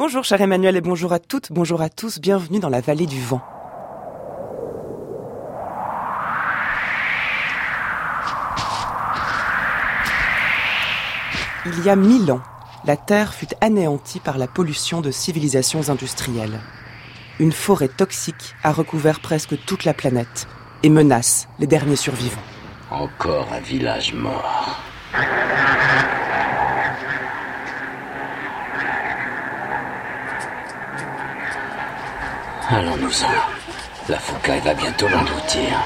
Bonjour cher Emmanuel et bonjour à toutes, bonjour à tous, bienvenue dans la vallée du vent. Il y a 1000 ans, la Terre fut anéantie par la pollution de civilisations industrielles. Une forêt toxique a recouvert presque toute la planète et menace les derniers survivants. Encore un village mort. Allons-nous-en. La Foucaille va bientôt l'engloutir.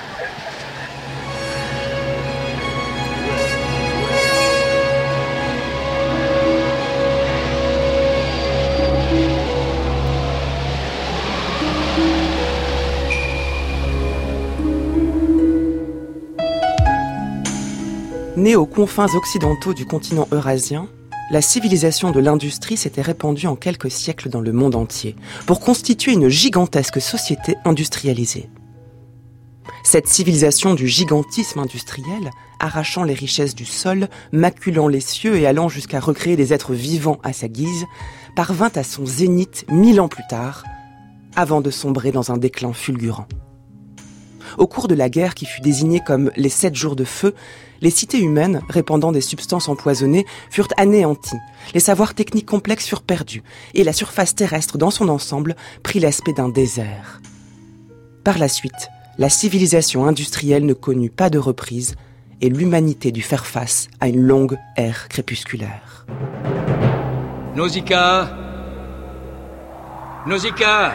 Née aux confins occidentaux du continent eurasien, la civilisation de l'industrie s'était répandue en quelques siècles dans le monde entier pour constituer une gigantesque société industrialisée. Cette civilisation du gigantisme industriel, arrachant les richesses du sol, maculant les cieux et allant jusqu'à recréer des êtres vivants à sa guise, parvint à son zénith 1000 ans plus tard, avant de sombrer dans un déclin fulgurant. Au cours de la guerre qui fut désignée comme les 7 jours de feu, les cités humaines, répandant des substances empoisonnées, furent anéanties, les savoirs techniques complexes furent perdus, et la surface terrestre dans son ensemble prit l'aspect d'un désert. Par la suite, la civilisation industrielle ne connut pas de reprise, et l'humanité dut faire face à une longue ère crépusculaire. Nausicaa! Nausicaa!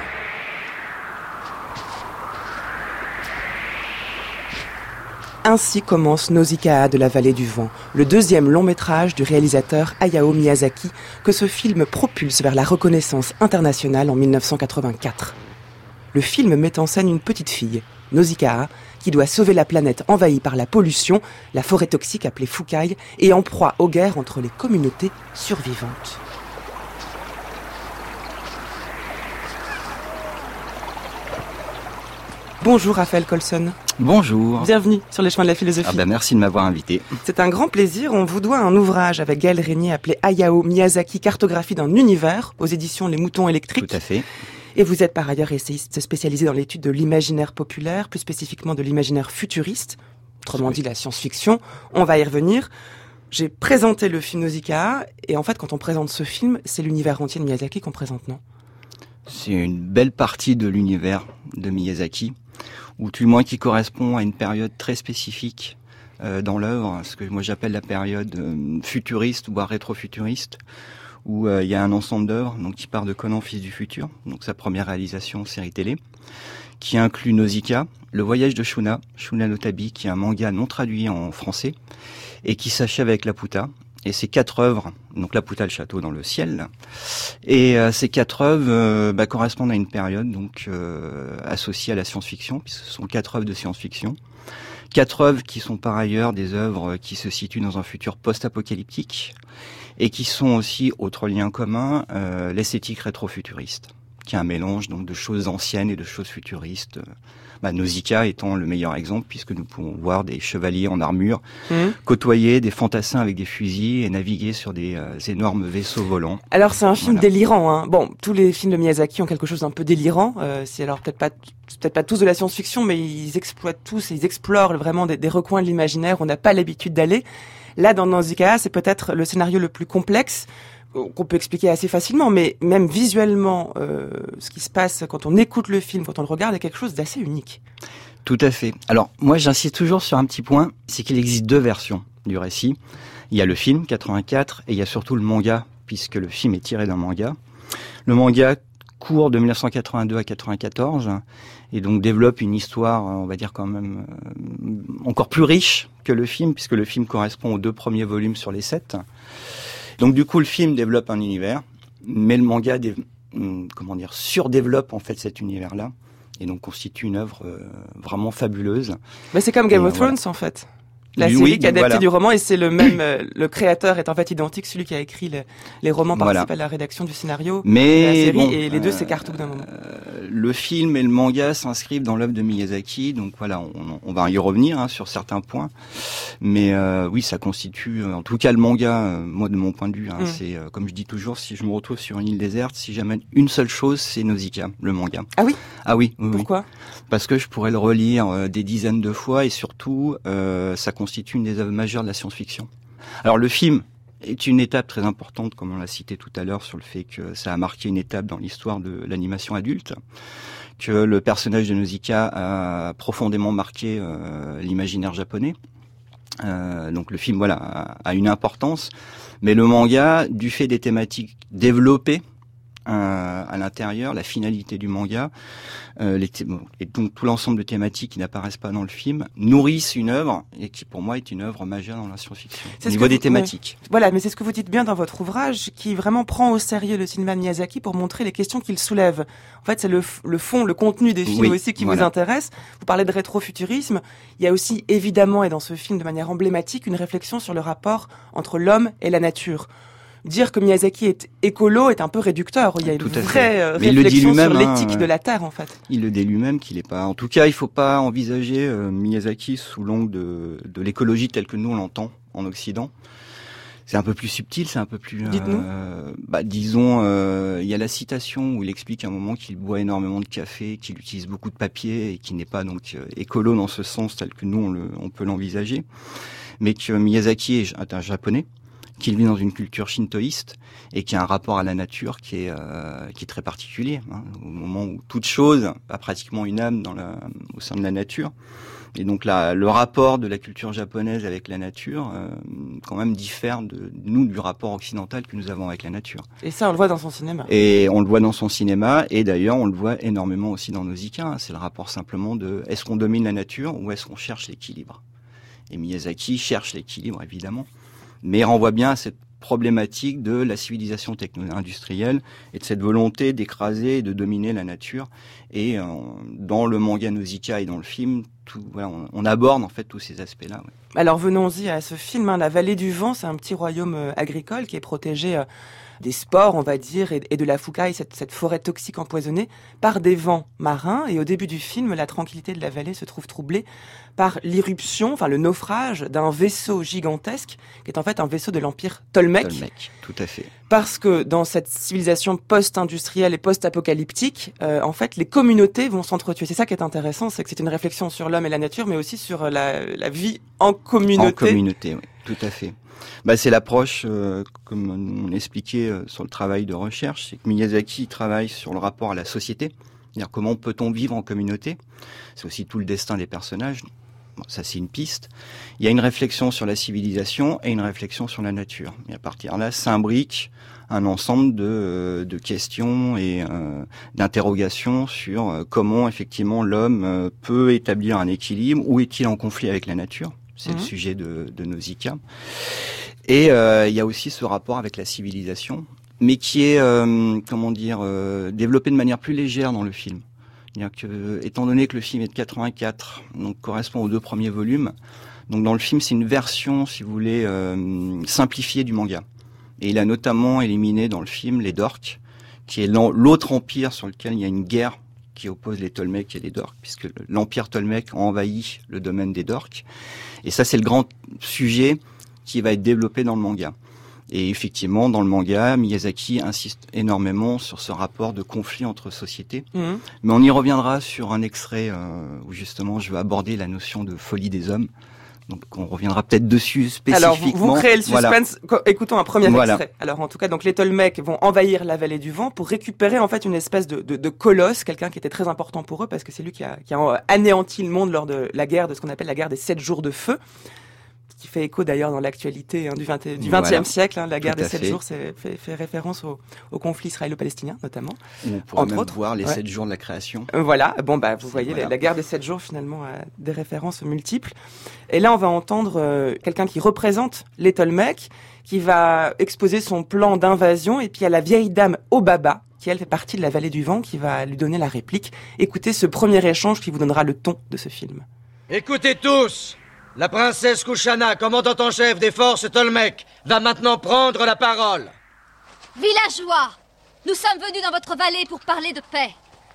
Ainsi commence Nausicaa de la vallée du vent, le deuxième long métrage du réalisateur Hayao Miyazaki que ce film propulse vers la reconnaissance internationale en 1984. Le film met en scène une petite fille, Nausicaa, qui doit sauver la planète envahie par la pollution, la forêt toxique appelée Foucaille, et en proie aux guerres entre les communautés survivantes. Bonjour Raphaël Colson. Bonjour. Bienvenue sur les chemins de la philosophie. Merci de m'avoir invité. C'est un grand plaisir. On vous doit un ouvrage avec Gaël Régnier appelé Hayao Miyazaki, cartographie d'un univers, aux éditions Les Moutons électriques. Tout à fait. Et vous êtes par ailleurs essayiste spécialisé dans l'étude de l'imaginaire populaire, plus spécifiquement de l'imaginaire futuriste, autrement dit la science-fiction. On va y revenir. J'ai présenté le film Nausicaa, et en fait, quand on présente ce film, c'est l'univers entier de Miyazaki qu'on présente, non ? C'est une belle partie de l'univers de Miyazaki, ou tout le moins qui correspond à une période très spécifique dans l'œuvre, ce que moi j'appelle la période futuriste, voire rétro-futuriste, où il y a un ensemble d'œuvres donc qui part de Conan, fils du futur, donc sa première réalisation série télé, qui inclut Nausicaa, Le voyage de Shuna no Tabi, qui est un manga non traduit en français, et qui s'achève avec Laputa. Et ces 4 œuvres, donc Laputa, le château dans le ciel, et ces 4 œuvres correspondent à une période donc associée à la science-fiction, puisque ce sont 4 œuvres de science-fiction. 4 œuvres qui sont par ailleurs des œuvres qui se situent dans un futur post-apocalyptique, et qui sont aussi, autre lien commun, l'esthétique rétro-futuriste, qui est un mélange donc de choses anciennes et de choses futuristes. Nausicaa étant le meilleur exemple, puisque nous pouvons voir des chevaliers en armure côtoyer des fantassins avec des fusils et naviguer sur des énormes vaisseaux volants. Alors c'est un film délirant, hein. Bon, tous les films de Miyazaki ont quelque chose d'un peu délirant. C'est alors peut-être pas tous de la science-fiction, mais ils exploitent tous, ils explorent vraiment des recoins de l'imaginaire où on n'a pas l'habitude d'aller. Là, dans Nausicaa, c'est peut-être le scénario le plus complexe, qu'on peut expliquer assez facilement, mais même visuellement, ce qui se passe quand on écoute le film, quand on le regarde, est quelque chose d'assez unique. Tout à fait. Alors, moi, j'insiste toujours sur un petit point, c'est qu'il existe 2 versions du récit. Il y a le film, 84, et il y a surtout le manga, puisque le film est tiré d'un manga. Le manga court de 1982 à 94, et donc développe une histoire, on va dire quand même, encore plus riche que le film, puisque le film correspond aux 2 premiers volumes sur les 7. Donc du coup, le film développe un univers, mais le manga surdéveloppe en fait cet univers-là, et donc constitue une œuvre vraiment fabuleuse. Mais c'est comme Game of Thrones en fait. La série qui est adaptée du roman, et c'est le même, le créateur est en fait identique, celui qui a écrit les romans participe à la rédaction du scénario de la série, et les 2 s'écartent au bout d'un moment. le film et le manga s'inscrivent dans l'œuvre de Miyazaki, donc voilà, on va y revenir sur certains points. Mais oui, ça constitue, en tout cas le manga, moi de mon point de vue, c'est comme je dis toujours, si je me retrouve sur une île déserte, si j'amène une seule chose, c'est Nausicaa, le manga. Ah oui ? Ah oui. Pourquoi ? Parce que je pourrais le relire des dizaines de fois et surtout, ça constitue une des œuvres majeures de la science-fiction. Alors le film est une étape très importante, comme on l'a cité tout à l'heure, sur le fait que ça a marqué une étape dans l'histoire de l'animation adulte, que le personnage de Nausicaa a profondément marqué l'imaginaire japonais. Donc le film, voilà, a une importance, mais le manga, du fait des thématiques développées à l'intérieur, la finalité du manga, et donc tout l'ensemble de thématiques qui n'apparaissent pas dans le film, nourrissent une œuvre, et qui pour moi est une œuvre majeure dans la science-fiction, au niveau des thématiques. Voilà, mais c'est ce que vous dites bien dans votre ouvrage, qui vraiment prend au sérieux le cinéma de Miyazaki pour montrer les questions qu'il soulève. En fait, c'est le fond, le contenu des films aussi qui vous intéresse. Vous parlez de rétrofuturisme. Il y a aussi, évidemment, et dans ce film de manière emblématique, une réflexion sur le rapport entre l'homme et la nature. Dire que Miyazaki est écolo est un peu réducteur. Il y a une vraie réflexion sur l'éthique de la Terre, en fait. Il le dit lui-même qu'il est pas... En tout cas, il faut pas envisager Miyazaki sous l'angle de l'écologie telle que nous on l'entend en Occident. C'est un peu plus subtil, c'est un peu plus... Dites-nous. Disons, il y a la citation où il explique à un moment qu'il boit énormément de café, qu'il utilise beaucoup de papier et qu'il n'est pas donc écolo dans ce sens tel que nous on peut l'envisager. Mais que Miyazaki est un japonais, qu'il vit dans une culture shintoïste et qui a un rapport à la nature qui est très particulier. Au moment où toute chose a pratiquement une âme au sein de la nature. Et donc le rapport de la culture japonaise avec la nature quand même diffère du rapport occidental que nous avons avec la nature. Et ça, on le voit dans son cinéma. Et on le voit dans son cinéma, et d'ailleurs on le voit énormément aussi dans Nausicaa. C'est le rapport simplement de est-ce qu'on domine la nature ou est-ce qu'on cherche l'équilibre. Et Miyazaki cherche l'équilibre, évidemment, mais renvoie bien à cette problématique de la civilisation techno-industrielle et de cette volonté d'écraser et de dominer la nature. Et dans le manga Nausicaa et dans le film, on aborde en fait tous ces aspects-là. Ouais. Alors venons-y à ce film. La Vallée du Vent, c'est un petit royaume agricole qui est protégé des spores, on va dire, et de la foucaille, cette forêt toxique empoisonnée, par des vents marins. Et au début du film, la tranquillité de la vallée se trouve troublée par l'irruption, le naufrage d'un vaisseau gigantesque, qui est en fait un vaisseau de l'empire Tolmec. Tolmec, tout à fait. Parce que dans cette civilisation post-industrielle et post-apocalyptique, en fait, les communautés vont s'entretuer. C'est ça qui est intéressant, c'est que c'est une réflexion sur l'homme et la nature, mais aussi sur la vie en communauté. En communauté, oui, tout à fait. C'est l'approche, comme on expliquait sur le travail de recherche, c'est que Miyazaki travaille sur le rapport à la société, c'est-à-dire comment peut-on vivre en communauté. C'est aussi tout le destin des personnages. Bon, ça, c'est une piste. Il y a une réflexion sur la civilisation et une réflexion sur la nature. Et à partir de là, s'imbrique un ensemble de questions et d'interrogations sur comment, effectivement, l'homme peut établir un équilibre, ou est-il en conflit avec la nature. C'est le sujet de Nausicaa. Et il y a aussi ce rapport avec la civilisation, mais qui est, développé de manière plus légère dans le film. C'est-à-dire que, étant donné que le film est de 84, donc correspond aux 2 premiers volumes, donc dans le film, c'est une version, si vous voulez, simplifiée du manga. Et il a notamment éliminé dans le film les Dorks, qui est l'autre empire sur lequel il y a une guerre qui oppose les Tolmecs et les Dorks, puisque l'empire Tolmec a envahi le domaine des Dorks. Et ça, c'est le grand sujet qui va être développé dans le manga. Et effectivement, dans le manga, Miyazaki insiste énormément sur ce rapport de conflit entre sociétés. Mais on y reviendra sur un extrait où justement je vais aborder la notion de folie des hommes. Donc on reviendra peut-être dessus spécifiquement. Alors vous créez le suspense. Voilà. Écoutons un premier extrait. Alors en tout cas, donc les Tolmecs vont envahir la vallée du vent pour récupérer en fait une espèce de colosse, quelqu'un qui était très important pour eux parce que c'est lui qui a anéanti le monde lors de la guerre, de ce qu'on appelle la guerre des 7 jours de feu, qui fait écho d'ailleurs dans l'actualité du 20e siècle. La guerre des 7 jours fait référence au conflit israélo-palestinien notamment. On pourrait même voir les 7 jours de la création. Voilà, vous voyez, la guerre des 7 jours finalement a des références multiples. Et là on va entendre quelqu'un qui représente les Tolmecs, qui va exposer son plan d'invasion, et puis il y a la vieille dame Obaba, qui elle fait partie de la vallée du vent, qui va lui donner la réplique. Écoutez ce premier échange qui vous donnera le ton de ce film. Écoutez tous! La princesse Kushana, commandant en chef des forces Tolmec, va maintenant prendre la parole. Villageois, nous sommes venus dans votre vallée pour parler de paix.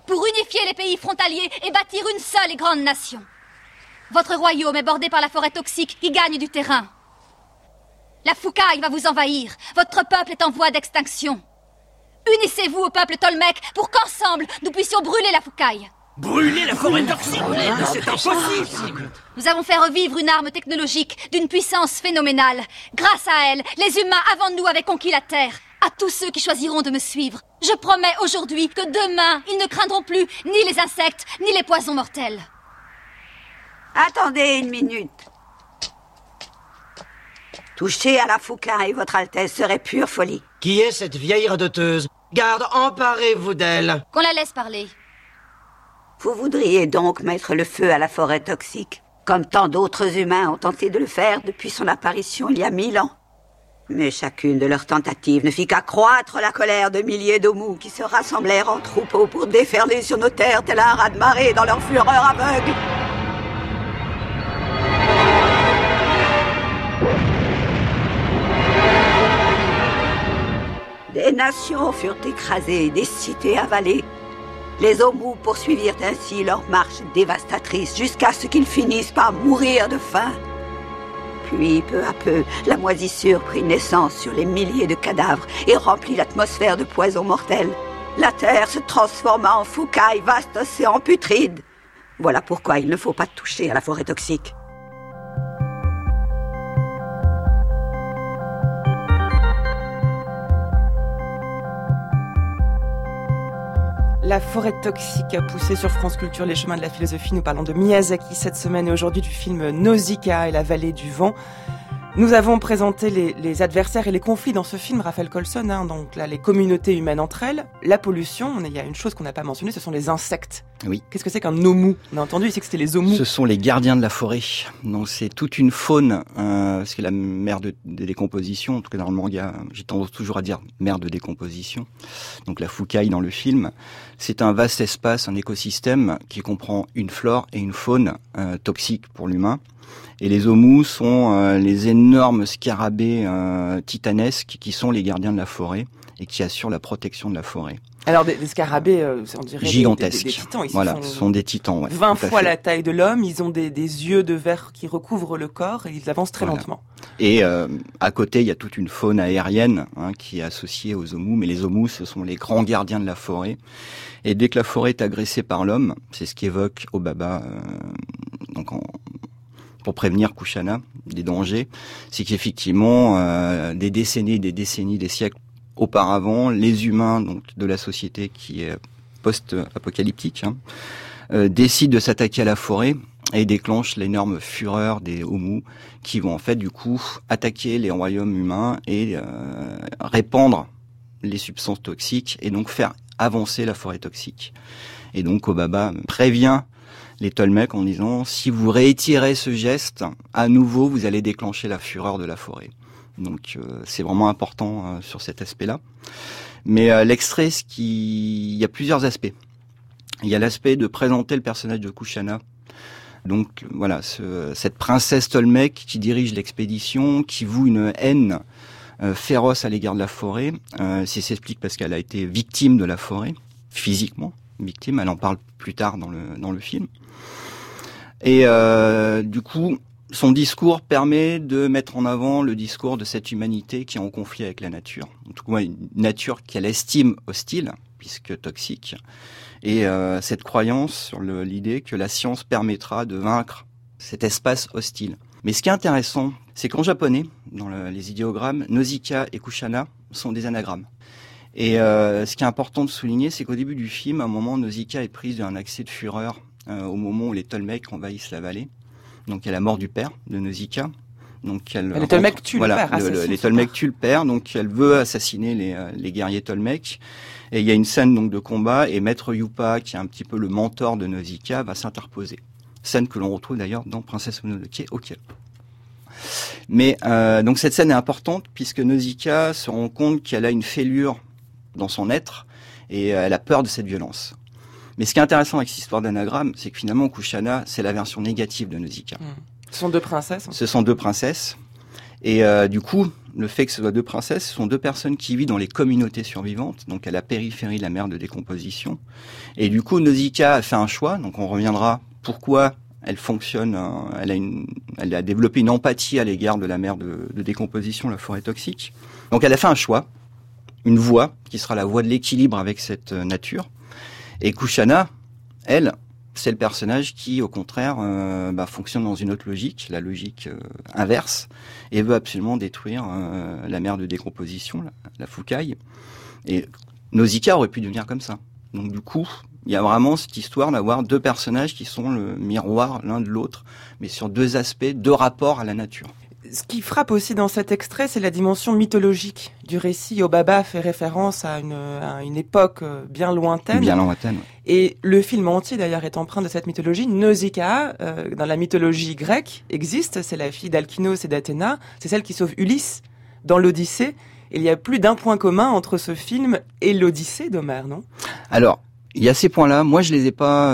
pour unifier les pays frontaliers et bâtir une seule et grande nation. Votre royaume est bordé par la forêt toxique qui gagne du terrain. La Foucaille va vous envahir. Votre peuple est en voie d'extinction. Unissez-vous au peuple Tolmec pour qu'ensemble, nous puissions brûler la Foucaille. Brûler la forêt toxique? C'est impossible! Nous avons fait revivre une arme technologique d'une puissance phénoménale. Grâce à elle, les humains avant nous avaient conquis la Terre. À tous ceux qui choisiront de me suivre, je promets aujourd'hui que demain, ils ne craindront plus ni les insectes, ni les poisons mortels. Attendez une minute. Toucher à la Foucaille, votre Altesse, serait pure folie. Qui est cette vieille radoteuse? Garde, emparez-vous d'elle. Qu'on la laisse parler. Vous voudriez donc mettre le feu à la forêt toxique, comme tant d'autres humains ont tenté de le faire depuis son apparition il y a 1000 ans. Mais chacune de leurs tentatives ne fit qu'accroître la colère de milliers d'Omus qui se rassemblèrent en troupeaux pour déferler sur nos terres tel un raz-de-marée dans leur fureur aveugle. Des nations furent écrasées, des cités avalées. Les Omus poursuivirent ainsi leur marche dévastatrice jusqu'à ce qu'ils finissent par mourir de faim. Puis, peu à peu, la moisissure prit naissance sur les milliers de cadavres et remplit l'atmosphère de poisons mortels. La terre se transforma en Foucaille, vaste océan putride. Voilà pourquoi il ne faut pas toucher à la forêt toxique. La forêt toxique a poussé sur France Culture les chemins de la philosophie. Nous parlons de Miyazaki cette semaine et aujourd'hui du film Nausicaa et la vallée du vent. Nous avons présenté les adversaires et les conflits dans ce film, Raphaël Colson, donc là, les communautés humaines entre elles, la pollution, il y a une chose qu'on n'a pas mentionnée, ce sont les insectes. Oui. Qu'est-ce que c'est qu'un Omu? On a entendu ici que c'était les Omus. Ce sont les gardiens de la forêt. Donc c'est toute une faune, c'est la mère de décomposition, en tout cas dans le manga, j'ai tendance toujours à dire mère de décomposition. Donc la Foucaille dans le film, c'est un vaste espace, un écosystème qui comprend une flore et une faune toxiques pour l'humain. Et les Omus sont les énormes scarabées titanesques qui sont les gardiens de la forêt et qui assurent la protection de la forêt. Alors des scarabées, on dirait gigantesques. Des titans. Voilà, ce sont des titans. Ouais, 20 fois la taille de l'homme, ils ont des yeux de verre qui recouvrent le corps et ils avancent très lentement. Et à côté, il y a toute une faune aérienne qui est associée aux Omus, mais les Omus, ce sont les grands gardiens de la forêt. Et dès que la forêt est agressée par l'homme, c'est ce qu'évoque Obaba pour prévenir Kushana des dangers, c'est qu'effectivement, des décennies, des siècles auparavant, les humains donc de la société qui est post-apocalyptique décident de s'attaquer à la forêt et déclenchent l'énorme fureur des Omus qui vont en fait du coup attaquer les royaumes humains et répandre les substances toxiques et donc faire avancer la forêt toxique. Et donc Obaba prévient les Tolmecs en disant si vous réitérez ce geste, à nouveau vous allez déclencher la fureur de la forêt. Donc c'est vraiment important sur cet aspect-là. Mais l'extrait, il y a plusieurs aspects. Il y a l'aspect de présenter le personnage de Kushana. Donc voilà, cette princesse Tolmec qui dirige l'expédition, qui voue une haine féroce à l'égard de la forêt. Ça s'explique parce qu'elle a été victime de la forêt, physiquement victime. Elle en parle plus tard dans le film. Et du coup, son discours permet de mettre en avant le discours de cette humanité qui est en conflit avec la nature. En tout cas, une nature qu'elle estime hostile, puisque toxique. Et cette croyance sur l'idée que la science permettra de vaincre cet espace hostile. Mais ce qui est intéressant, c'est qu'en japonais, dans les idéogrammes, Nausicaa et Kushana sont des anagrammes. Et ce qui est important de souligner, c'est qu'au début du film, à un moment, Nausicaa est prise d'un accès de fureur au moment où les Tolmecs envahissent la vallée. Donc il y a la mort du père de Nausicaa. Donc les Tolmecs tuent le père. Les Tolmecs tuent le père, donc elle veut assassiner les guerriers Tolmecs. Et il y a une scène donc de combat et Maître Yupa, qui est un petit peu le mentor de Nausicaa, va s'interposer. Scène que l'on retrouve d'ailleurs dans Princesse Mononoke. Ok. Mais donc cette scène est importante puisque Nausicaa se rend compte qu'elle a une fêlure dans son être et elle a peur de cette violence. Mais ce qui est intéressant avec cette histoire d'anagramme, c'est que finalement Kushana, c'est la version négative de Nausicaa. Ce sont deux princesses. Ce sont deux princesses. Et du coup, le fait que ce soit deux princesses, ce sont deux personnes qui vivent dans les communautés survivantes, donc à la périphérie de la mer de décomposition. Et du coup, Nausicaa a fait un choix, donc on reviendra pourquoi elle fonctionne, elle a développé une empathie à l'égard de la mer de décomposition, la forêt toxique. Donc elle a fait un choix, une voie qui sera la voie de l'équilibre avec cette nature. Et Kushana, elle, c'est le personnage qui, au contraire, fonctionne dans une autre logique, la logique inverse, et veut absolument détruire la mer de décomposition, la Fukai. Et Nausicaa aurait pu devenir comme ça. Donc du coup, il y a vraiment cette histoire d'avoir deux personnages qui sont le miroir l'un de l'autre, mais sur deux aspects, deux rapports à la nature. Ce qui frappe aussi dans cet extrait, c'est la dimension mythologique du récit. Obaba fait référence à une époque bien lointaine. Bien lointaine. Et le film entier, d'ailleurs, est empreint de cette mythologie. Nausicaa, dans la mythologie grecque, existe. C'est la fille d'Alkynos et d'Athéna. C'est celle qui sauve Ulysse dans l'Odyssée. Il y a plus d'un point commun entre ce film et l'Odyssée d'Homère, non ? Alors, il y a ces points-là. Moi, je les ai pas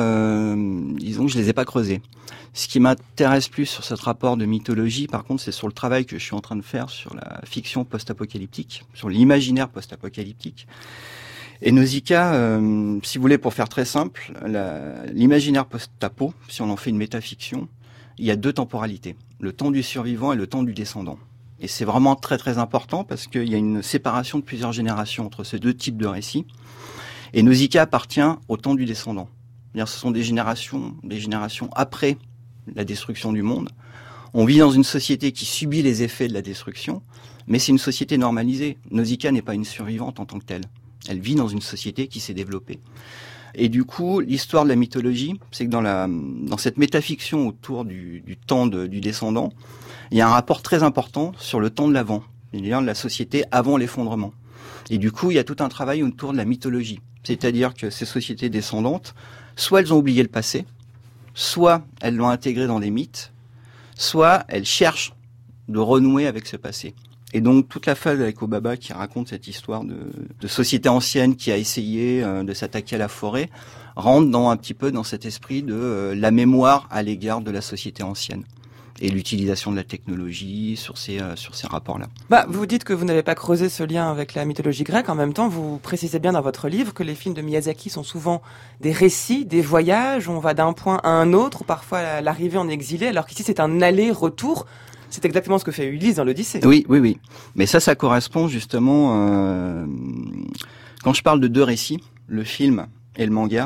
creusés. Ce qui m'intéresse plus sur ce rapport de mythologie, par contre, c'est sur le travail que je suis en train de faire sur la fiction post-apocalyptique, sur l'imaginaire post-apocalyptique. Et Nausicaa, si vous voulez, pour faire très simple, l'imaginaire post-apo, si on en fait une métafiction, il y a deux temporalités, le temps du survivant et le temps du descendant. Et c'est vraiment très très important parce qu'il y a une séparation de plusieurs générations entre ces deux types de récits. Et Nausicaa appartient au temps du descendant. C'est-à-dire, ce sont des générations après la destruction du monde. On vit dans une société qui subit les effets de la destruction, mais c'est une société normalisée. Nausicaa n'est pas une survivante en tant que telle. Elle vit dans une société qui s'est développée. Et du coup, l'histoire de la mythologie, c'est que dans cette métafiction autour du temps du descendant, il y a un rapport très important sur le temps de l'avant, c'est-à-dire la société avant l'effondrement. Et du coup, il y a tout un travail autour de la mythologie. C'est-à-dire que ces sociétés descendantes, soit elles ont oublié le passé, soit elles l'ont intégré dans des mythes, soit elles cherchent de renouer avec ce passé. Et donc toute la phase avec Obaba qui raconte cette histoire de société ancienne qui a essayé de s'attaquer à la forêt, rentre un petit peu dans cet esprit de la mémoire à l'égard de la société ancienne. Et l'utilisation de la technologie sur ces rapports-là. Vous dites que vous n'avez pas creusé ce lien avec la mythologie grecque. En même temps, vous précisez bien dans votre livre que les films de Miyazaki sont souvent des récits, des voyages. On va d'un point à un autre, ou parfois l'arrivée en exilé, alors qu'ici c'est un aller-retour. C'est exactement ce que fait Ulysse dans l'Odyssée. Oui. Mais ça correspond justement... quand je parle de deux récits, le film et le manga,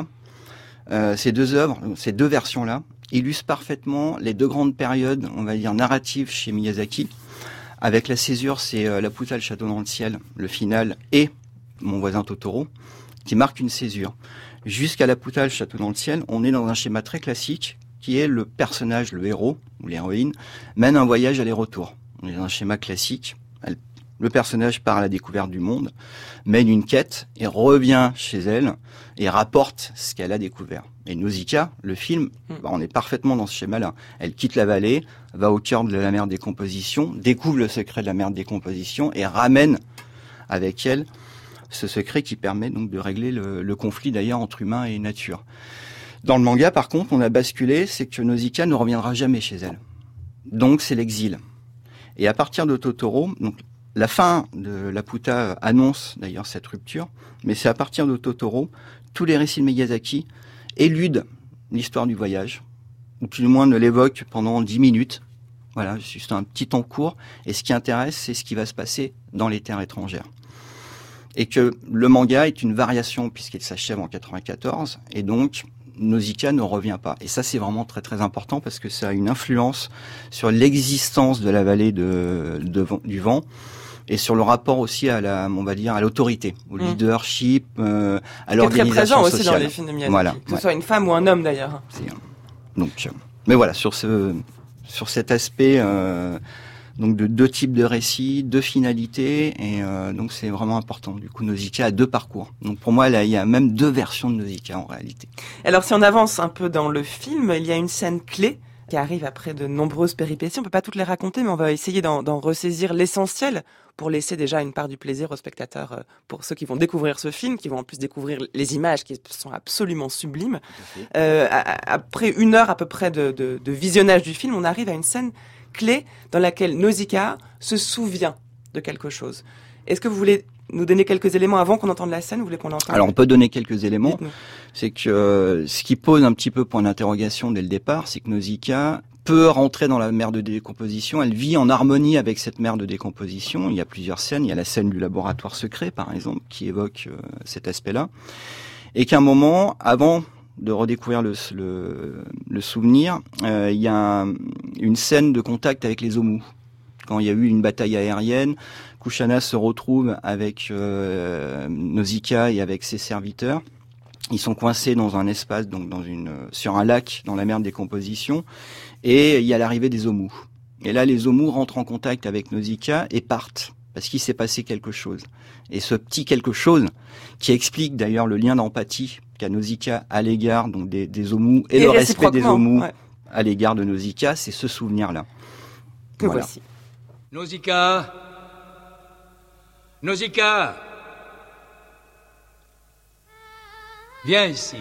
ces deux œuvres, ces deux versions-là, illustre parfaitement les deux grandes périodes, on va dire, narratives chez Miyazaki. Avec la césure, c'est Laputa, le château dans le ciel, le final, et Mon voisin Totoro, qui marque une césure. Jusqu'à Laputa, le château dans le ciel, on est dans un schéma très classique, qui est le personnage, le héros, ou l'héroïne, mène un voyage aller-retour. On est dans un schéma classique. Le personnage part à la découverte du monde, mène une quête et revient chez elle et rapporte ce qu'elle a découvert. Et Nausicaa, le film, on est parfaitement dans ce schéma-là. Elle quitte la vallée, va au cœur de la mer de décomposition, découvre le secret de la mer de décomposition et ramène avec elle ce secret qui permet donc de régler le conflit d'ailleurs entre humains et nature. Dans le manga, par contre, on a basculé, c'est que Nausicaa ne reviendra jamais chez elle. Donc c'est l'exil. Et à partir de Totoro, donc la fin de Laputa annonce d'ailleurs cette rupture, mais c'est à partir de Totoro, tous les récits de Miyazaki éludent l'histoire du voyage, ou tout du moins ne l'évoquent pendant 10 minutes. Voilà, juste un petit temps court. Et ce qui intéresse, c'est ce qui va se passer dans les terres étrangères. Et que le manga est une variation puisqu'il s'achève en 94, et donc Nausicaa ne revient pas. Et ça, c'est vraiment très très important parce que ça a une influence sur l'existence de la vallée du vent. Et sur le rapport aussi à à l'autorité, au leadership, à l'organisation sociale. Qui est très présent aussi dans les films de Miyazaki, voilà, que ce soit une femme ou un homme d'ailleurs. Donc, mais voilà, sur cet aspect, donc de deux types de récits, deux finalités, et donc c'est vraiment important. Du coup, Nausicaa a deux parcours. Donc pour moi, il y a même deux versions de Nausicaa en réalité. Alors si on avance un peu dans le film, il y a une scène clé qui arrive après de nombreuses péripéties. On peut pas toutes les raconter, mais on va essayer d'en ressaisir l'essentiel pour laisser déjà une part du plaisir aux spectateurs, pour ceux qui vont découvrir ce film, qui vont en plus découvrir les images qui sont absolument sublimes. Après 1 heure à peu près de visionnage du film, on arrive à une scène clé dans laquelle Nausicaa se souvient de quelque chose. Est-ce que vous voulez nous donner quelques éléments avant qu'on entende la scène? Vous voulez qu'on l'entende? Alors on peut donner quelques éléments. Dites-nous. C'est que ce qui pose un petit peu point d'interrogation dès le départ, c'est que Nausicaa peut rentrer dans la mer de décomposition. Elle vit en harmonie avec cette mer de décomposition. Il y a plusieurs scènes. Il y a la scène du laboratoire secret, par exemple, qui évoque cet aspect-là. Et qu'à un moment, avant de redécouvrir le souvenir, il y a une scène de contact avec les Omu. Quand il y a eu une bataille aérienne, Kushana se retrouve avec Nausicaa et avec ses serviteurs. Ils sont coincés dans un espace, donc sur un lac, dans la mer de décomposition, et il y a l'arrivée des Omu. Et là, les Omu rentrent en contact avec Nausicaa et partent, parce qu'il s'est passé quelque chose. Et ce petit quelque chose, qui explique d'ailleurs le lien d'empathie qu'a Nausicaa à l'égard donc des Omu et le respect des Omu à l'égard de Nausicaa, c'est ce souvenir-là. Que voilà. Voici. Nausicaa, Nausicaa, viens ici.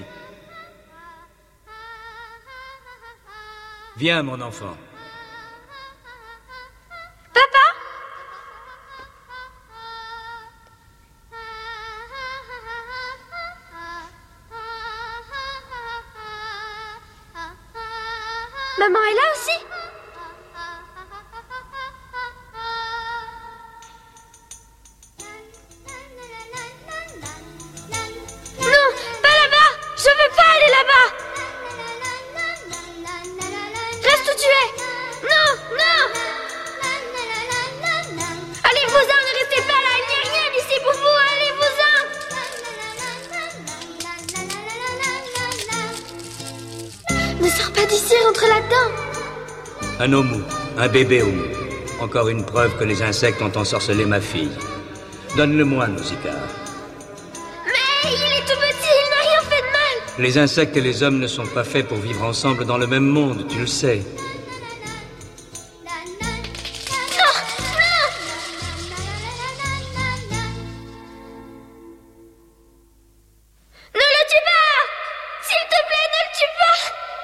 Viens, mon enfant. Papa? Maman est là aussi? Non, pas là-bas! Je veux pas aller là-bas! Reste où tu es! Non, non! Allez-vous-en, ne restez pas là, il n'y a rien ici pour vous, allez-vous-en! Ne sors pas d'ici, rentre là-dedans! Un Omu, un bébé Omu. Encore une preuve que les insectes ont ensorcelé ma fille. Donne-le-moi, Nausicaa. Mais il est tout petit, il n'a rien fait de mal! Les insectes et les hommes ne sont pas faits pour vivre ensemble dans le même monde, tu le sais. Ne le tue pas! S'il te plaît, ne le tue pas!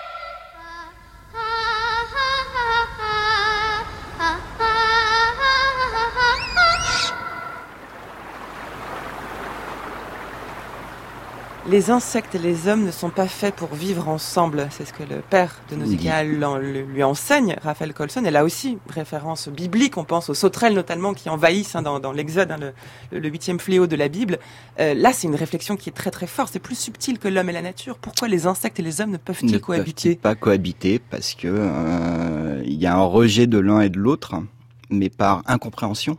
Les insectes et les hommes ne sont pas faits pour vivre ensemble. C'est ce que le père de Nausicaa lui enseigne, Raphaël Colson. Et là aussi, référence biblique, on pense aux sauterelles notamment qui envahissent dans l'Exode, le 8e fléau de la Bible. Là, c'est une réflexion qui est très très forte. C'est plus subtil que l'homme et la nature. Pourquoi les insectes et les hommes ne peuvent-ils cohabiter? Ne peuvent pas cohabiter parce que il y a un rejet de l'un et de l'autre, mais par incompréhension.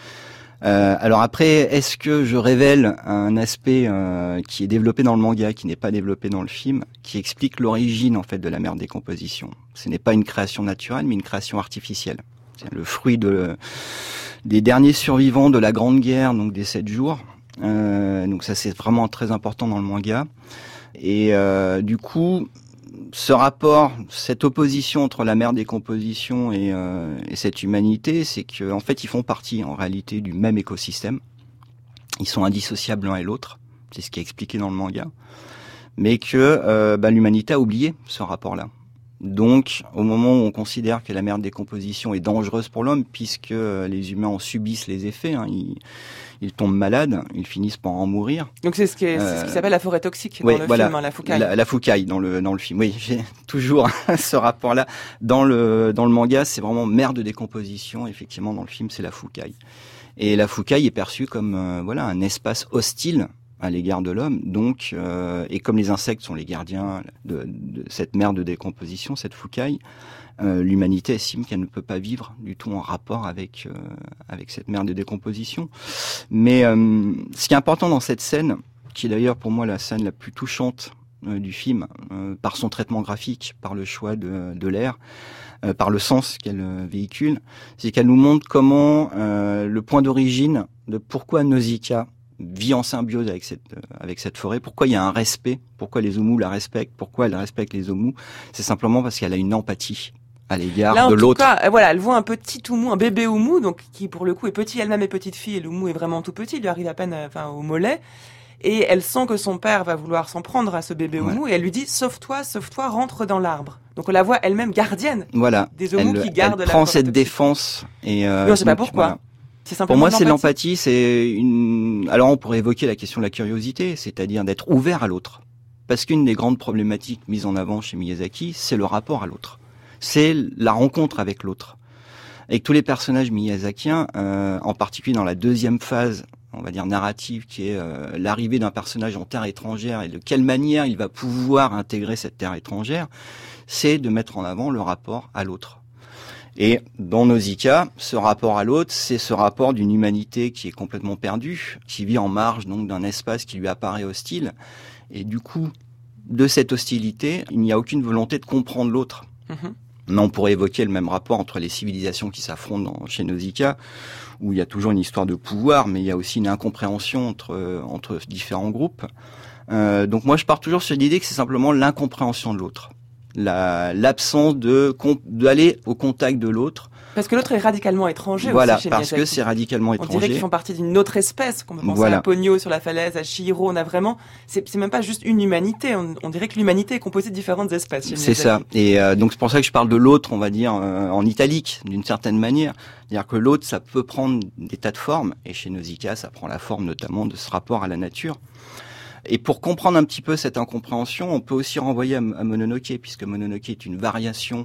Alors après, est-ce que je révèle un aspect qui est développé dans le manga, qui n'est pas développé dans le film, qui explique l'origine en fait de la mer de décomposition? Ce n'est pas une création naturelle, mais une création artificielle. C'est le fruit des derniers survivants de la Grande Guerre, donc des 7 jours. Donc ça, c'est vraiment très important dans le manga. Et du coup, ce rapport, cette opposition entre la mer de décomposition et cette humanité, c'est qu'en fait, ils font partie en réalité du même écosystème. Ils sont indissociables l'un et l'autre. C'est ce qui est expliqué dans le manga. Mais que l'humanité a oublié ce rapport-là. Donc, au moment où on considère que la mer de décomposition est dangereuse pour l'homme, puisque les humains en subissent les effets, ils tombent malades, ils finissent par en mourir. Donc c'est ce qui s'appelle la forêt toxique dans le film, la Fukai. La Fukai dans le film. Oui, j'ai toujours ce rapport-là. Dans le manga, c'est vraiment mer de décomposition. Effectivement, dans le film, c'est la Fukai. Et la Fukai est perçue comme un espace hostile à l'égard de l'homme. Donc, et comme les insectes sont les gardiens de cette mer de décomposition, cette Fukai, l'humanité estime qu'elle ne peut pas vivre du tout en rapport avec cette mer de décomposition. Mais ce qui est important dans cette scène, qui est d'ailleurs pour moi la scène la plus touchante du film, par son traitement graphique, par le choix de l'air, par le sens qu'elle véhicule, c'est qu'elle nous montre comment le point d'origine de pourquoi Nausicaa vit en symbiose avec cette forêt, pourquoi il y a un respect, pourquoi les Omu la respectent, pourquoi elle respecte les Omu, c'est simplement parce qu'elle a une empathie à l'égard de l'autre. Là, en tout cas, voilà, elle voit un petit Omu, un bébé Omu, donc qui pour le coup est petit, elle-même est petite fille, et l'Omu est vraiment tout petit, il lui arrive à peine au mollet. Et elle sent que son père va vouloir s'en prendre à ce bébé Oumou, et elle lui dit sauve-toi, rentre dans l'arbre. Donc on la voit elle-même gardienne des Oumous qui gardent la Elle prend forêt cette toxique. défense. Et on ne sait pas pourquoi. Voilà. C'est simplement pour moi, c'est l'empathie. Alors on pourrait évoquer la question de la curiosité, c'est-à-dire d'être ouvert à l'autre. Parce qu'une des grandes problématiques mises en avant chez Miyazaki, c'est le rapport à l'autre. C'est la rencontre avec l'autre. Et tous les personnages miyazakiens, en particulier dans la deuxième phase, on va dire narrative, qui est l'arrivée d'un personnage en terre étrangère et de quelle manière il va pouvoir intégrer cette terre étrangère, c'est de mettre en avant le rapport à l'autre. Et dans Nausicaa, ce rapport à l'autre, c'est ce rapport d'une humanité qui est complètement perdue, qui vit en marge donc d'un espace qui lui apparaît hostile. Et du coup, de cette hostilité, il n'y a aucune volonté de comprendre l'autre. Mais on pourrait évoquer le même rapport entre les civilisations qui s'affrontent chez Nausicaa, où il y a toujours une histoire de pouvoir, mais il y a aussi une incompréhension entre différents groupes. Donc moi, je pars toujours sur l'idée que c'est simplement l'incompréhension de l'autre. L'absence d'aller au contact de l'autre. Parce que l'autre est radicalement étranger voilà, aussi chez parce Miyazaki. que c'est radicalement étranger. On dirait qu'ils font partie d'une autre espèce, qu'on peut penser à Ponyo sur la falaise, à Chihiro. On a vraiment, c'est même pas juste une humanité. On dirait que l'humanité est composée de différentes espèces chez Miyazaki. C'est ça. Et donc c'est pour ça que je parle de l'autre, on va dire en italique, d'une certaine manière. C'est-à-dire que l'autre, ça peut prendre des tas de formes. Et chez Nausicaa, ça prend la forme notamment de ce rapport à la nature. Et pour comprendre un petit peu cette incompréhension, on peut aussi renvoyer à Mononoke, puisque Mononoke est une variation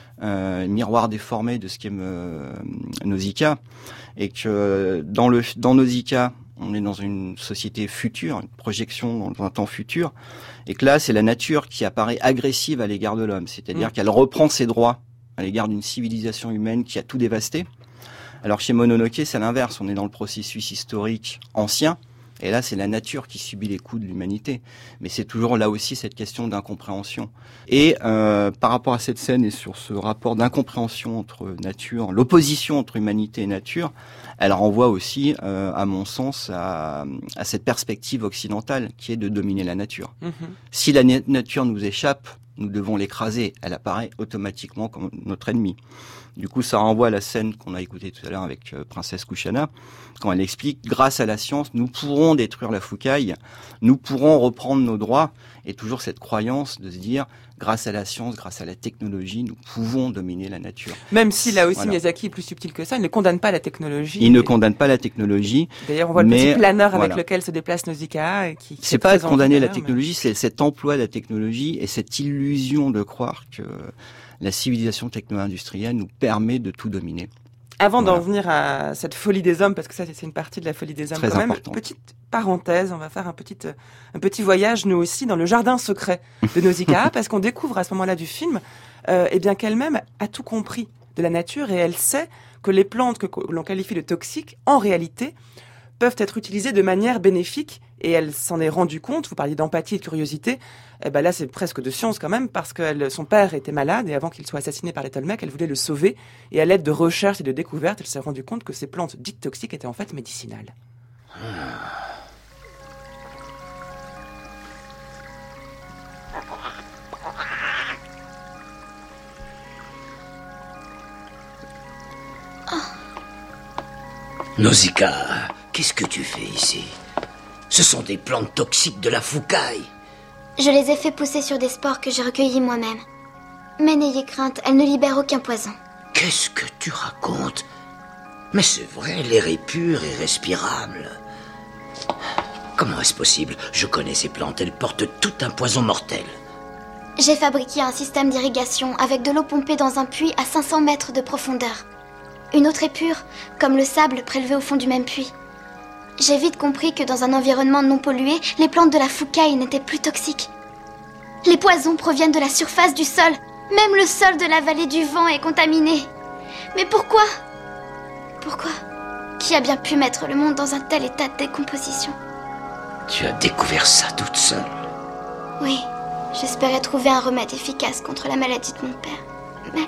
miroir déformé de ce qu'est Nausicaa, et que dans Nausicaa, on est dans une société future, une projection dans un temps futur, et que là, c'est la nature qui apparaît agressive à l'égard de l'homme, c'est-à-dire qu'elle reprend ses droits à l'égard d'une civilisation humaine qui a tout dévasté. Alors chez Mononoke, c'est l'inverse, on est dans le processus historique ancien, et là, c'est la nature qui subit les coups de l'humanité. Mais c'est toujours là aussi cette question d'incompréhension. Et par rapport à cette scène et sur ce rapport d'incompréhension entre nature, l'opposition entre humanité et nature, elle renvoie aussi, à mon sens, à cette perspective occidentale qui est de dominer la nature. Si la nature nous échappe, nous devons l'écraser. Elle apparaît automatiquement comme notre ennemi. Du coup, ça renvoie à la scène qu'on a écoutée tout à l'heure avec Princesse Kushana, quand elle explique, grâce à la science, nous pourrons détruire la Fukai, nous pourrons reprendre nos droits, et toujours cette croyance de se dire, grâce à la science, grâce à la technologie, nous pouvons dominer la nature. Même si là aussi Miyazaki est plus subtil que ça, il ne condamne pas la technologie. Il ne condamne pas la technologie. D'ailleurs, on voit le petit planeur avec lequel se déplace Nausicaa. C'est pas condamner la technologie, c'est cet emploi de la technologie et cette illusion de croire que la civilisation techno-industrielle nous permet de tout dominer. Avant d'en venir à cette folie des hommes, parce que ça c'est une partie de la folie des hommes très quand même, important. Petite parenthèse, on va faire un petit voyage nous aussi dans le jardin secret de Nausicaa, parce qu'on découvre à ce moment-là du film eh bien qu'elle-même a tout compris de la nature et elle sait que les plantes que l'on qualifie de toxiques, en réalité, peuvent être utilisées de manière bénéfique et elle s'en est rendue compte. Vous parliez d'empathie et de curiosité. Eh ben là, c'est presque de science quand même parce que son père était malade et avant qu'il soit assassiné par les Tolmecs, elle voulait le sauver. Et à l'aide de recherches et de découvertes, elle s'est rendue compte que ces plantes dites toxiques étaient en fait médicinales. Nausicaa, qu'est-ce que tu fais ici? Ce sont des plantes toxiques de la Fukai. Je les ai fait pousser sur des spores que j'ai recueillis moi-même. Mais n'ayez crainte, elles ne libèrent aucun poison. Qu'est-ce que tu racontes? Mais c'est vrai, l'air est pur et respirable. Comment est-ce possible? Je connais ces plantes, elles portent tout un poison mortel. J'ai fabriqué un système d'irrigation avec de l'eau pompée dans un puits à 500 mètres de profondeur. Une eau très pure, comme le sable prélevé au fond du même puits. J'ai vite compris que dans un environnement non pollué, les plantes de la Fukai n'étaient plus toxiques. Les poisons proviennent de la surface du sol. Même le sol de la vallée du vent est contaminé. Mais pourquoi? Pourquoi? Qui a bien pu mettre le monde dans un tel état de décomposition? Tu as découvert ça toute seule? Oui, j'espérais trouver un remède efficace contre la maladie de mon père. Mais...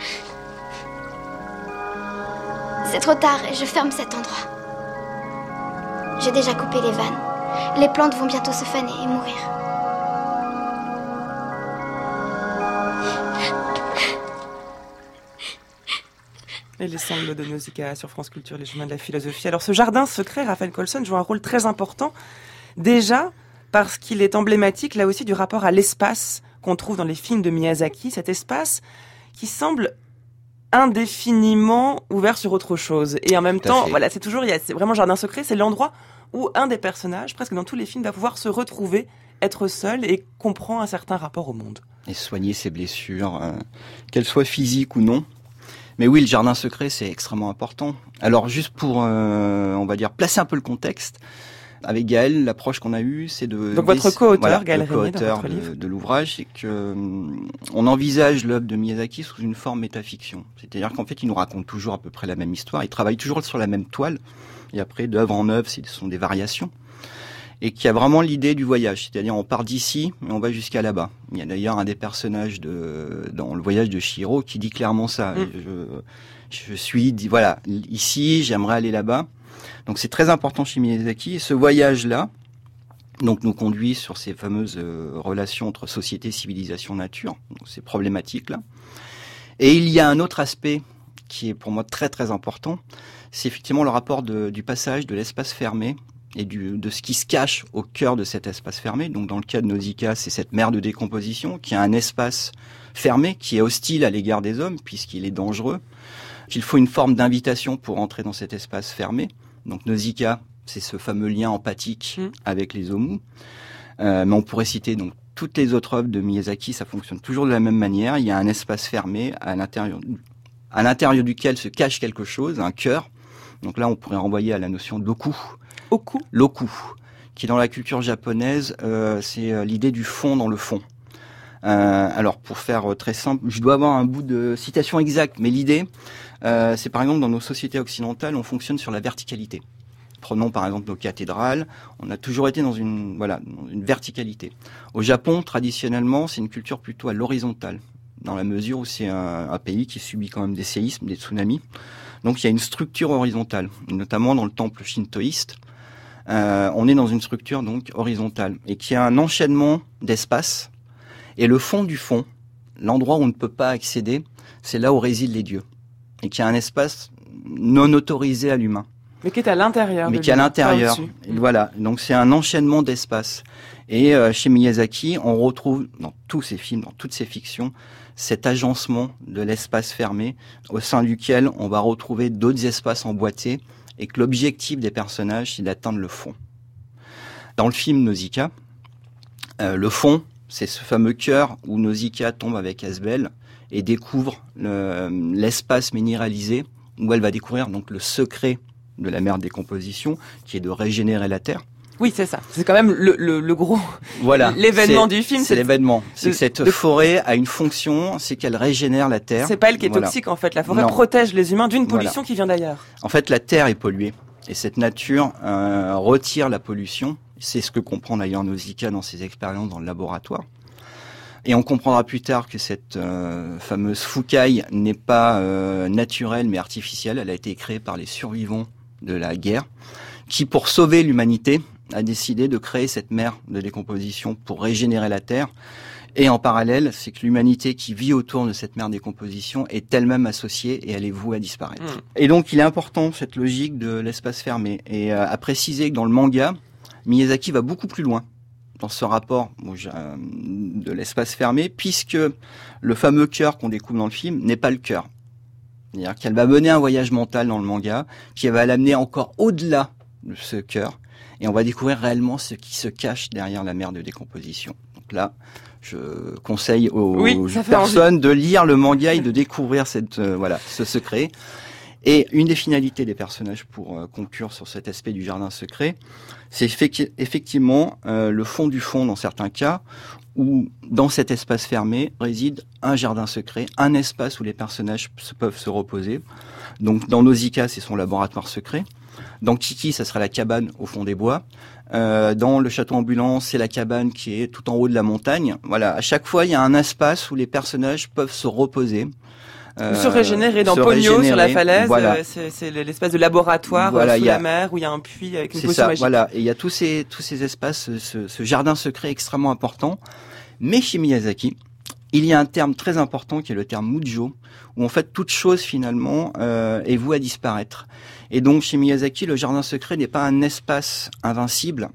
c'est trop tard et je ferme cet endroit. J'ai déjà coupé les vannes. Les plantes vont bientôt se faner et mourir. Et les sanglots de Nausicaa sur France Culture, les chemins de la philosophie. Alors ce jardin secret, Raphaël Colson joue un rôle très important Déjà, parce qu'il est emblématique, là aussi, du rapport à l'espace qu'on trouve dans les films de Miyazaki, cet espace qui semble indéfiniment ouvert sur autre chose. Et en même temps, voilà, c'est vraiment Jardin secret, c'est l'endroit où un des personnages, presque dans tous les films, va pouvoir se retrouver, être seul et comprend un certain rapport au monde. Et soigner ses blessures, qu'elles soient physiques ou non. Mais oui, le jardin secret, c'est extrêmement important. Alors, juste pour, on va dire, placer un peu le contexte, avec Gaël, l'approche qu'on a eue, c'est de... Donc votre co-auteur, Gaël Régnier, dans votre livre. De l'ouvrage, c'est que on envisage l'œuvre de Miyazaki sous une forme métafiction. C'est-à-dire qu'en fait, il nous raconte toujours à peu près la même histoire, il travaille toujours sur la même toile, et après, d'œuvre en œuvre, ce sont des variations. Et qui a vraiment l'idée du voyage, c'est-à-dire on part d'ici et on va jusqu'à là-bas. Il y a d'ailleurs un des personnages dans le voyage de Chihiro qui dit clairement ça. Je suis, voilà, ici, j'aimerais aller là-bas. Donc c'est très important chez Miyazaki. Et ce voyage-là, donc nous conduit sur ces fameuses relations entre société, civilisation, nature, donc ces problématiques-là. Et il y a un autre aspect qui est pour moi très très important, c'est effectivement le rapport du passage de l'espace fermé et de ce qui se cache au cœur de cet espace fermé. Donc dans le cas de Nausicaa, c'est cette mer de décomposition qui a un espace fermé, qui est hostile à l'égard des hommes, puisqu'il est dangereux, qu'il faut une forme d'invitation pour entrer dans cet espace fermé. Donc Nausicaa, c'est ce fameux lien empathique avec les Omu. Mais on pourrait citer donc toutes les autres œuvres de Miyazaki, ça fonctionne toujours de la même manière. Il y a un espace fermé à l'intérieur duquel se cache quelque chose, un cœur. Donc là, on pourrait renvoyer à la notion d'oku. L'oku, qui dans la culture japonaise, c'est l'idée du fond dans le fond. Alors pour faire très simple, je dois avoir un bout de citation exacte, mais l'idée, c'est par exemple dans nos sociétés occidentales, on fonctionne sur la verticalité. Prenons par exemple nos cathédrales, on a toujours été dans une verticalité. Au Japon, traditionnellement, c'est une culture plutôt à l'horizontale, dans la mesure où c'est un pays qui subit quand même des séismes, des tsunamis. Donc il y a une structure horizontale, notamment dans le temple shintoïste. On est dans une structure donc horizontale et qui a un enchaînement d'espaces. Et le fond du fond, l'endroit où on ne peut pas accéder, c'est là où résident les dieux. Et qui a un espace non autorisé à l'humain. Mais qui est à l'intérieur. Mais qui est à l'intérieur. Et voilà. Donc c'est un enchaînement d'espaces. Et chez Miyazaki, on retrouve dans tous ses films, dans toutes ses fictions, cet agencement de l'espace fermé au sein duquel on va retrouver d'autres espaces emboîtés et que l'objectif des personnages, c'est d'atteindre le fond. Dans le film Nausicaa, le fond, c'est ce fameux cœur où Nausicaa tombe avec Asbel et découvre l'espace minéralisé où elle va découvrir donc le secret de la mer de décomposition qui est de régénérer la terre. Oui, c'est ça. C'est quand même le gros, l'événement du film. C'est l'événement. C'est que cette forêt a une fonction, c'est qu'elle régénère la terre. C'est pas elle qui est toxique, en fait. La forêt protège les humains d'une pollution qui vient d'ailleurs. En fait, la terre est polluée. Et cette nature retire la pollution. C'est ce que comprend d'ailleurs Nausicaa dans ses expériences dans le laboratoire. Et on comprendra plus tard que cette fameuse Fukai n'est pas naturelle, mais artificielle. Elle a été créée par les survivants de la guerre, qui, pour sauver l'humanité, a décidé de créer cette mer de décomposition pour régénérer la Terre. Et en parallèle, c'est que l'humanité qui vit autour de cette mer de décomposition est elle-même associée et elle est vouée à disparaître. Et donc, il est important, cette logique de l'espace fermé. Et à préciser que dans le manga, Miyazaki va beaucoup plus loin dans ce rapport de l'espace fermé, puisque le fameux cœur qu'on découvre dans le film n'est pas le cœur. C'est-à-dire qu'elle va mener un voyage mental dans le manga qui va l'amener encore au-delà de ce cœur. Et on va découvrir réellement ce qui se cache derrière la mer de décomposition. Donc là, je conseille aux personnes de lire le manga et de découvrir ce secret. Et une des finalités des personnages, pour conclure sur cet aspect du jardin secret, c'est effectivement le fond du fond dans certains cas, où dans cet espace fermé réside un jardin secret, un espace où les personnages peuvent se reposer. Donc dans Nausicaa, c'est son laboratoire secret. Dans Kiki, ça sera la cabane au fond des bois. Dans le château ambulant, c'est la cabane qui est tout en haut de la montagne. Voilà, à chaque fois, il y a un espace où les personnages peuvent se reposer. Se régénérer dans Pogno, sur la falaise, voilà. C'est l'espèce de laboratoire sous la mer où il y a un puits avec une potion magique. Voilà, et il y a tous ces espaces, ce jardin secret extrêmement important. Mais chez Miyazaki, il y a un terme très important qui est le terme Mujo, où en fait toute chose finalement est vouée à disparaître. Et donc chez Miyazaki, le jardin secret n'est pas un espace invincible,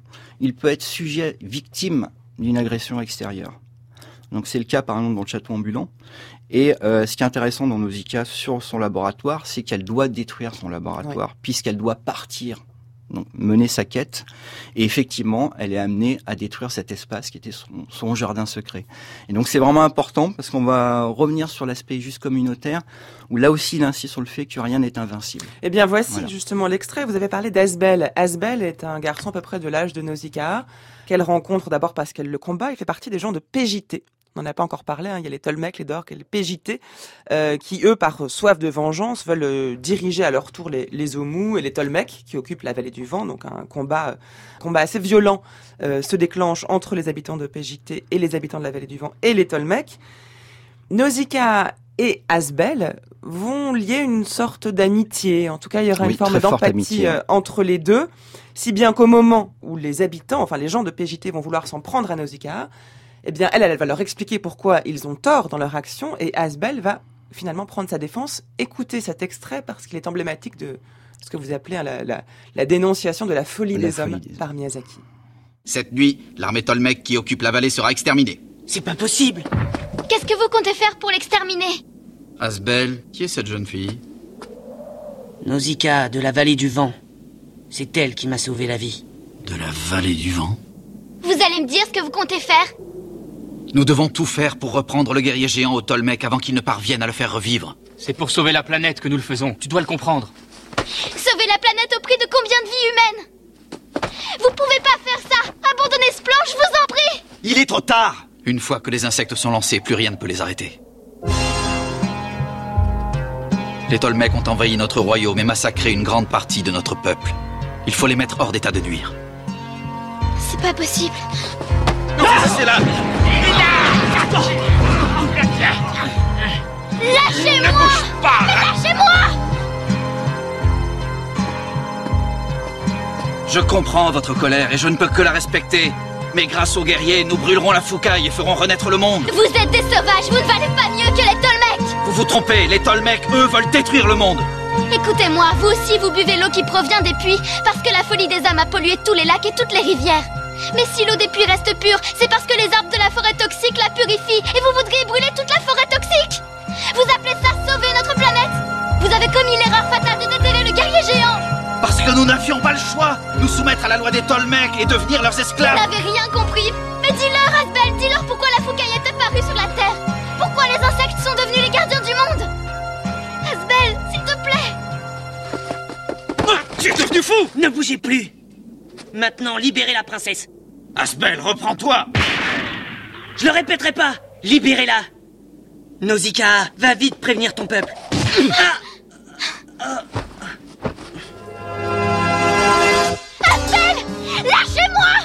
il peut être victime d'une agression extérieure. Donc c'est le cas par exemple dans le château ambulant. Et ce qui est intéressant dans Nausicaa sur son laboratoire, c'est qu'elle doit détruire son laboratoire, puisqu'elle doit partir, donc mener sa quête. Et effectivement, elle est amenée à détruire cet espace qui était son jardin secret. Et donc c'est vraiment important, parce qu'on va revenir sur l'aspect juste communautaire, où là aussi il insiste sur le fait que rien n'est invincible. Eh bien voici justement l'extrait. Vous avez parlé d'Asbel. Asbel est un garçon à peu près de l'âge de Nausicaa, qu'elle rencontre d'abord parce qu'elle le combat. Il fait partie des gens de PJT. On n'en a pas encore parlé, il y a les Tolmecs, les Dorques et les PJT, qui eux, par soif de vengeance, veulent diriger à leur tour les Omoux et les Tolmecs, qui occupent la vallée du vent. Donc un combat assez violent se déclenche entre les habitants de PJT et les habitants de la vallée du vent et les Tolmecs. Nausicaa et Asbel vont lier une sorte d'amitié. En tout cas, il y aura une forme d'empathie entre les deux, si bien qu'au moment où les habitants, enfin les gens de PJT vont vouloir s'en prendre à Nausicaa, eh bien, elle va leur expliquer pourquoi ils ont tort dans leur action, et Asbel va finalement prendre sa défense. Écoutez cet extrait parce qu'il est emblématique de ce que vous appelez la dénonciation de la folie des hommes par Miyazaki. Cette nuit, l'armée Tolmec qui occupe la vallée sera exterminée. C'est pas possible. Qu'est-ce que vous comptez faire pour l'exterminer? Asbel, qui est cette jeune fille? Nausicaa, de la vallée du vent. C'est elle qui m'a sauvé la vie. De la vallée du vent? Vous allez me dire ce que vous comptez faire? Nous devons tout faire pour reprendre le guerrier géant au Tolmec avant qu'il ne parvienne à le faire revivre. C'est pour sauver la planète que nous le faisons. Tu dois le comprendre. Sauver la planète au prix de combien de vies humaines? Vous pouvez pas faire ça! Abandonnez ce plan, je vous en prie! Il est trop tard! Une fois que les insectes sont lancés, plus rien ne peut les arrêter. Les Tolmecs ont envahi notre royaume et massacré une grande partie de notre peuple. Il faut les mettre hors d'état de nuire. C'est pas possible. C'est là! Lâchez-moi! Ne bouge pas! Mais lâchez-moi! Je comprends votre colère et je ne peux que la respecter. Mais grâce aux guerriers, nous brûlerons la foucaille et ferons renaître le monde. Vous êtes des sauvages, vous ne valez pas mieux que les Tolmecs! Vous vous trompez, les Tolmecs, eux, veulent détruire le monde. Écoutez-moi, vous aussi vous buvez l'eau qui provient des puits parce que la folie des âmes a pollué tous les lacs et toutes les rivières. Mais si l'eau des puits reste pure, c'est parce que les arbres de la forêt toxique la purifient et vous voudriez brûler toute la forêt toxique. Vous appelez ça sauver notre planète? Vous avez commis l'erreur fatale de déterrer le guerrier géant. Parce que nous n'avions pas le choix. Nous soumettre à la loi des Tolmecs et devenir leurs esclaves. Vous n'avez rien compris. Mais dis-leur, Asbel, dis-leur pourquoi la foucaille est apparue sur la Terre. Pourquoi les insectes sont devenus les gardiens du monde. Asbel, s'il te plaît. Tu es devenu fou! Ne bougez plus. Maintenant, libérez la princesse. Asbel, reprends-toi. Je le répéterai pas. Libérez-la. Nausicaa, va vite prévenir ton peuple. Asbel, lâchez-moi!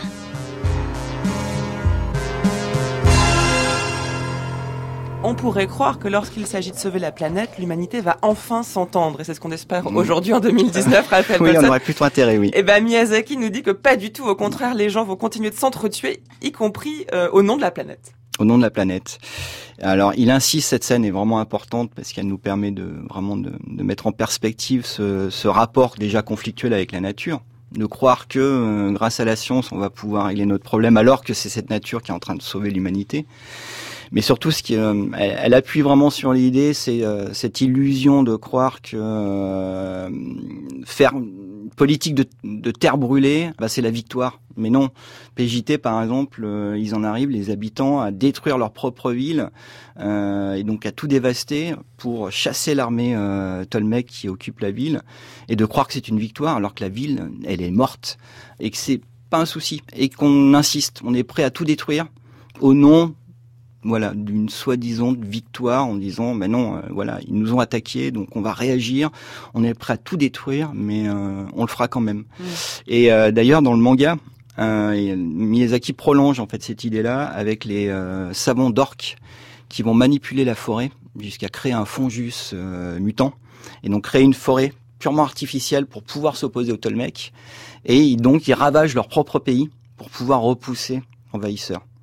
On pourrait croire que lorsqu'il s'agit de sauver la planète, l'humanité va enfin s'entendre. Et c'est ce qu'on espère aujourd'hui en 2019, Raphaël Oui, Bosson. on aurait plutôt intérêt, oui. Et Miyazaki nous dit que pas du tout. Au contraire, les gens vont continuer de s'entretuer, y compris au nom de la planète. Au nom de la planète. Alors, il insiste, cette scène est vraiment importante parce qu'elle nous permet de mettre en perspective ce rapport déjà conflictuel avec la nature. De croire que grâce à la science, on va pouvoir régler notre problème alors que c'est cette nature qui est en train de sauver l'humanité. Mais surtout, elle appuie vraiment sur l'idée, c'est cette illusion de croire que faire une politique de terre brûlée, c'est la victoire. Mais non, PJT par exemple, ils en arrivent, les habitants, à détruire leur propre ville et donc à tout dévaster pour chasser l'armée Tolmec qui occupe la ville et de croire que c'est une victoire alors que la ville, elle est morte et que c'est pas un souci et qu'on insiste, on est prêt à tout détruire au nom d'une soi-disant victoire en disant non, ils nous ont attaqués, donc on va réagir, on est prêt à tout détruire, mais on le fera quand même. Et d'ailleurs dans le manga, Miyazaki prolonge en fait cette idée-là avec les savants d'orques qui vont manipuler la forêt jusqu'à créer un Fonjus mutant et donc créer une forêt purement artificielle pour pouvoir s'opposer aux Tolmecs et donc ils ravagent leur propre pays pour pouvoir repousser l'envahisseur.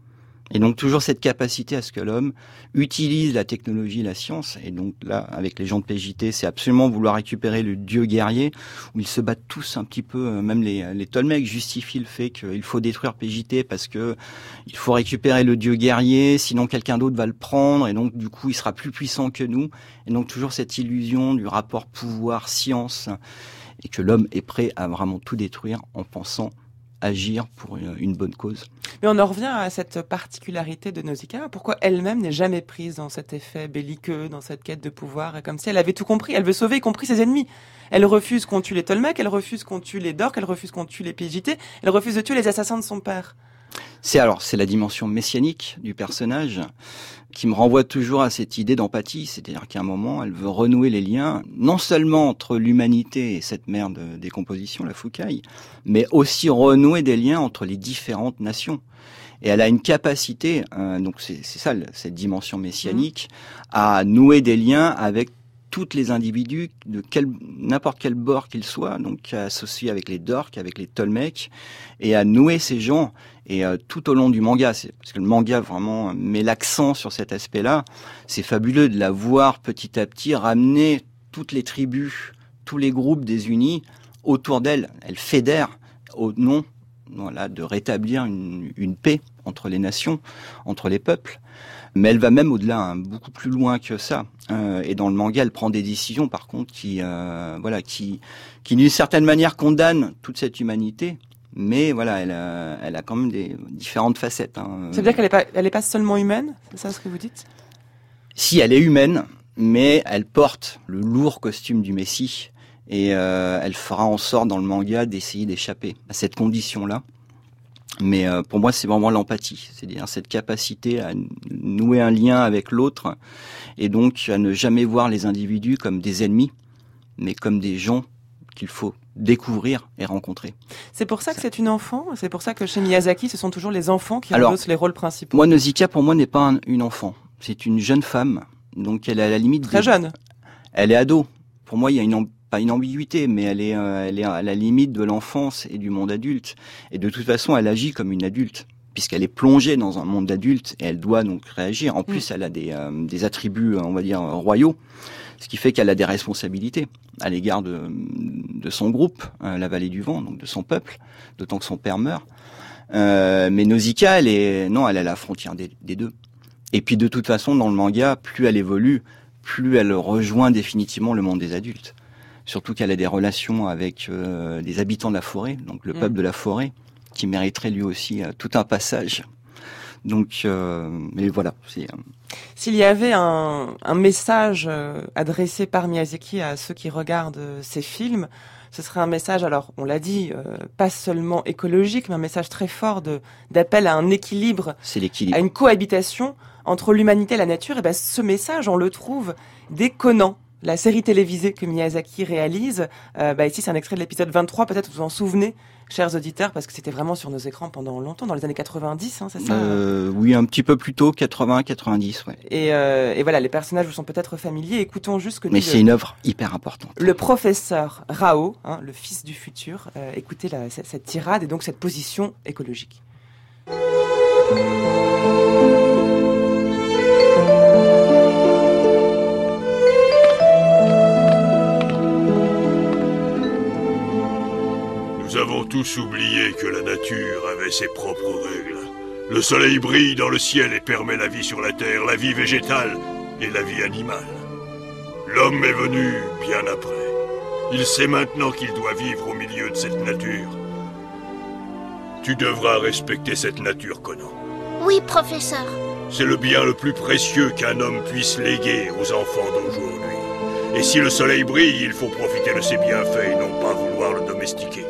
Et donc toujours cette capacité à ce que l'homme utilise la technologie et la science. Et donc là, avec les gens de PJT, c'est absolument vouloir récupérer le dieu guerrier, où ils se battent tous un petit peu, même les Tolmecs justifient le fait qu'il faut détruire PJT parce que il faut récupérer le dieu guerrier, sinon quelqu'un d'autre va le prendre, et donc du coup il sera plus puissant que nous. Et donc toujours cette illusion du rapport pouvoir-science, et que l'homme est prêt à vraiment tout détruire en pensant agir pour une bonne cause. Mais on en revient à cette particularité de Nausicaa. Pourquoi elle-même n'est jamais prise dans cet effet belliqueux, dans cette quête de pouvoir, et comme si elle avait tout compris. Elle veut sauver, y compris ses ennemis. Elle refuse qu'on tue les Tolmecs, elle refuse qu'on tue les Dorks, elle refuse qu'on tue les PJT, elle refuse de tuer les assassins de son père. C'est la dimension messianique du personnage qui me renvoie toujours à cette idée d'empathie, c'est-à-dire qu'à un moment, elle veut renouer les liens, non seulement entre l'humanité et cette mer de décomposition, la Foucaille, mais aussi renouer des liens entre les différentes nations. Et elle a une capacité, donc c'est ça, cette dimension messianique, à nouer des liens avec tous les individus de n'importe quel bord qu'ils soient, donc associés avec les Dorks, avec les Tolmecs, et à nouer ces gens. Et tout au long du manga, parce que le manga vraiment met l'accent sur cet aspect-là, c'est fabuleux de la voir petit à petit ramener toutes les tribus, tous les groupes désunis autour d'elle. Elle fédère au nom de rétablir une paix entre les nations, entre les peuples. Mais elle va même au-delà, beaucoup plus loin que ça. Et dans le manga, elle prend des décisions, par contre, qui d'une certaine manière condamnent toute cette humanité. Mais voilà, elle a quand même des différentes facettes. Ça veut dire qu'elle est pas seulement humaine, c'est ça ce que vous dites ? Si, elle est humaine, mais elle porte le lourd costume du Messie. Et elle fera en sorte dans le manga d'essayer d'échapper à cette condition-là. Mais pour moi, c'est vraiment l'empathie, c'est-à-dire cette capacité à nouer un lien avec l'autre, et donc à ne jamais voir les individus comme des ennemis, mais comme des gens qu'il faut découvrir et rencontrer. C'est pour ça que c'est une enfant ? C'est pour ça que chez Miyazaki, ce sont toujours les enfants qui endossent les rôles principaux ? Moi, Nausicaa, pour moi, n'est pas une enfant. C'est une jeune femme, donc elle est à la limite... Très jeune. Elle est ado. Pour moi, il y a pas une ambiguïté, mais elle est à la limite de l'enfance et du monde adulte. Et de toute façon, elle agit comme une adulte, puisqu'elle est plongée dans un monde d'adulte et elle doit donc réagir. En plus, elle a des attributs, on va dire, royaux, ce qui fait qu'elle a des responsabilités à l'égard de son groupe, la Vallée du Vent, donc de son peuple, d'autant que son père meurt. Mais Nausicaa, elle est à la frontière des deux. Et puis de toute façon, dans le manga, plus elle évolue, plus elle rejoint définitivement le monde des adultes. Surtout qu'elle a des relations avec les habitants de la forêt, donc le peuple de la forêt, qui mériterait lui aussi tout un passage. Donc, mais voilà. S'il y avait un message adressé par Miyazaki à ceux qui regardent ces films, ce serait un message, alors on l'a dit, pas seulement écologique, mais un message très fort d'appel à un équilibre, à une cohabitation entre l'humanité et la nature. Et ben ce message, on le trouve dès Conan, la série télévisée que Miyazaki réalise. Ici, c'est un extrait de l'épisode 23, peut-être vous en souvenez, chers auditeurs, parce que c'était vraiment sur nos écrans pendant longtemps, dans les années 90, c'est ça ? Oui, un petit peu plus tôt, 80, 90, ouais. Et voilà, les personnages vous sont peut-être familiers. Écoutons juste ce que dit... Mais c'est une œuvre hyper importante. Le professeur Rao, le fils du futur. Écoutez cette tirade et donc cette position écologique. Nous avons tous oublié que la nature avait ses propres règles. Le soleil brille dans le ciel et permet la vie sur la terre, la vie végétale et la vie animale. L'homme est venu bien après. Il sait maintenant qu'il doit vivre au milieu de cette nature. Tu devras respecter cette nature, Conan. Oui, professeur. C'est le bien le plus précieux qu'un homme puisse léguer aux enfants d'aujourd'hui. Et si le soleil brille, il faut profiter de ses bienfaits et non pas vouloir le domestiquer.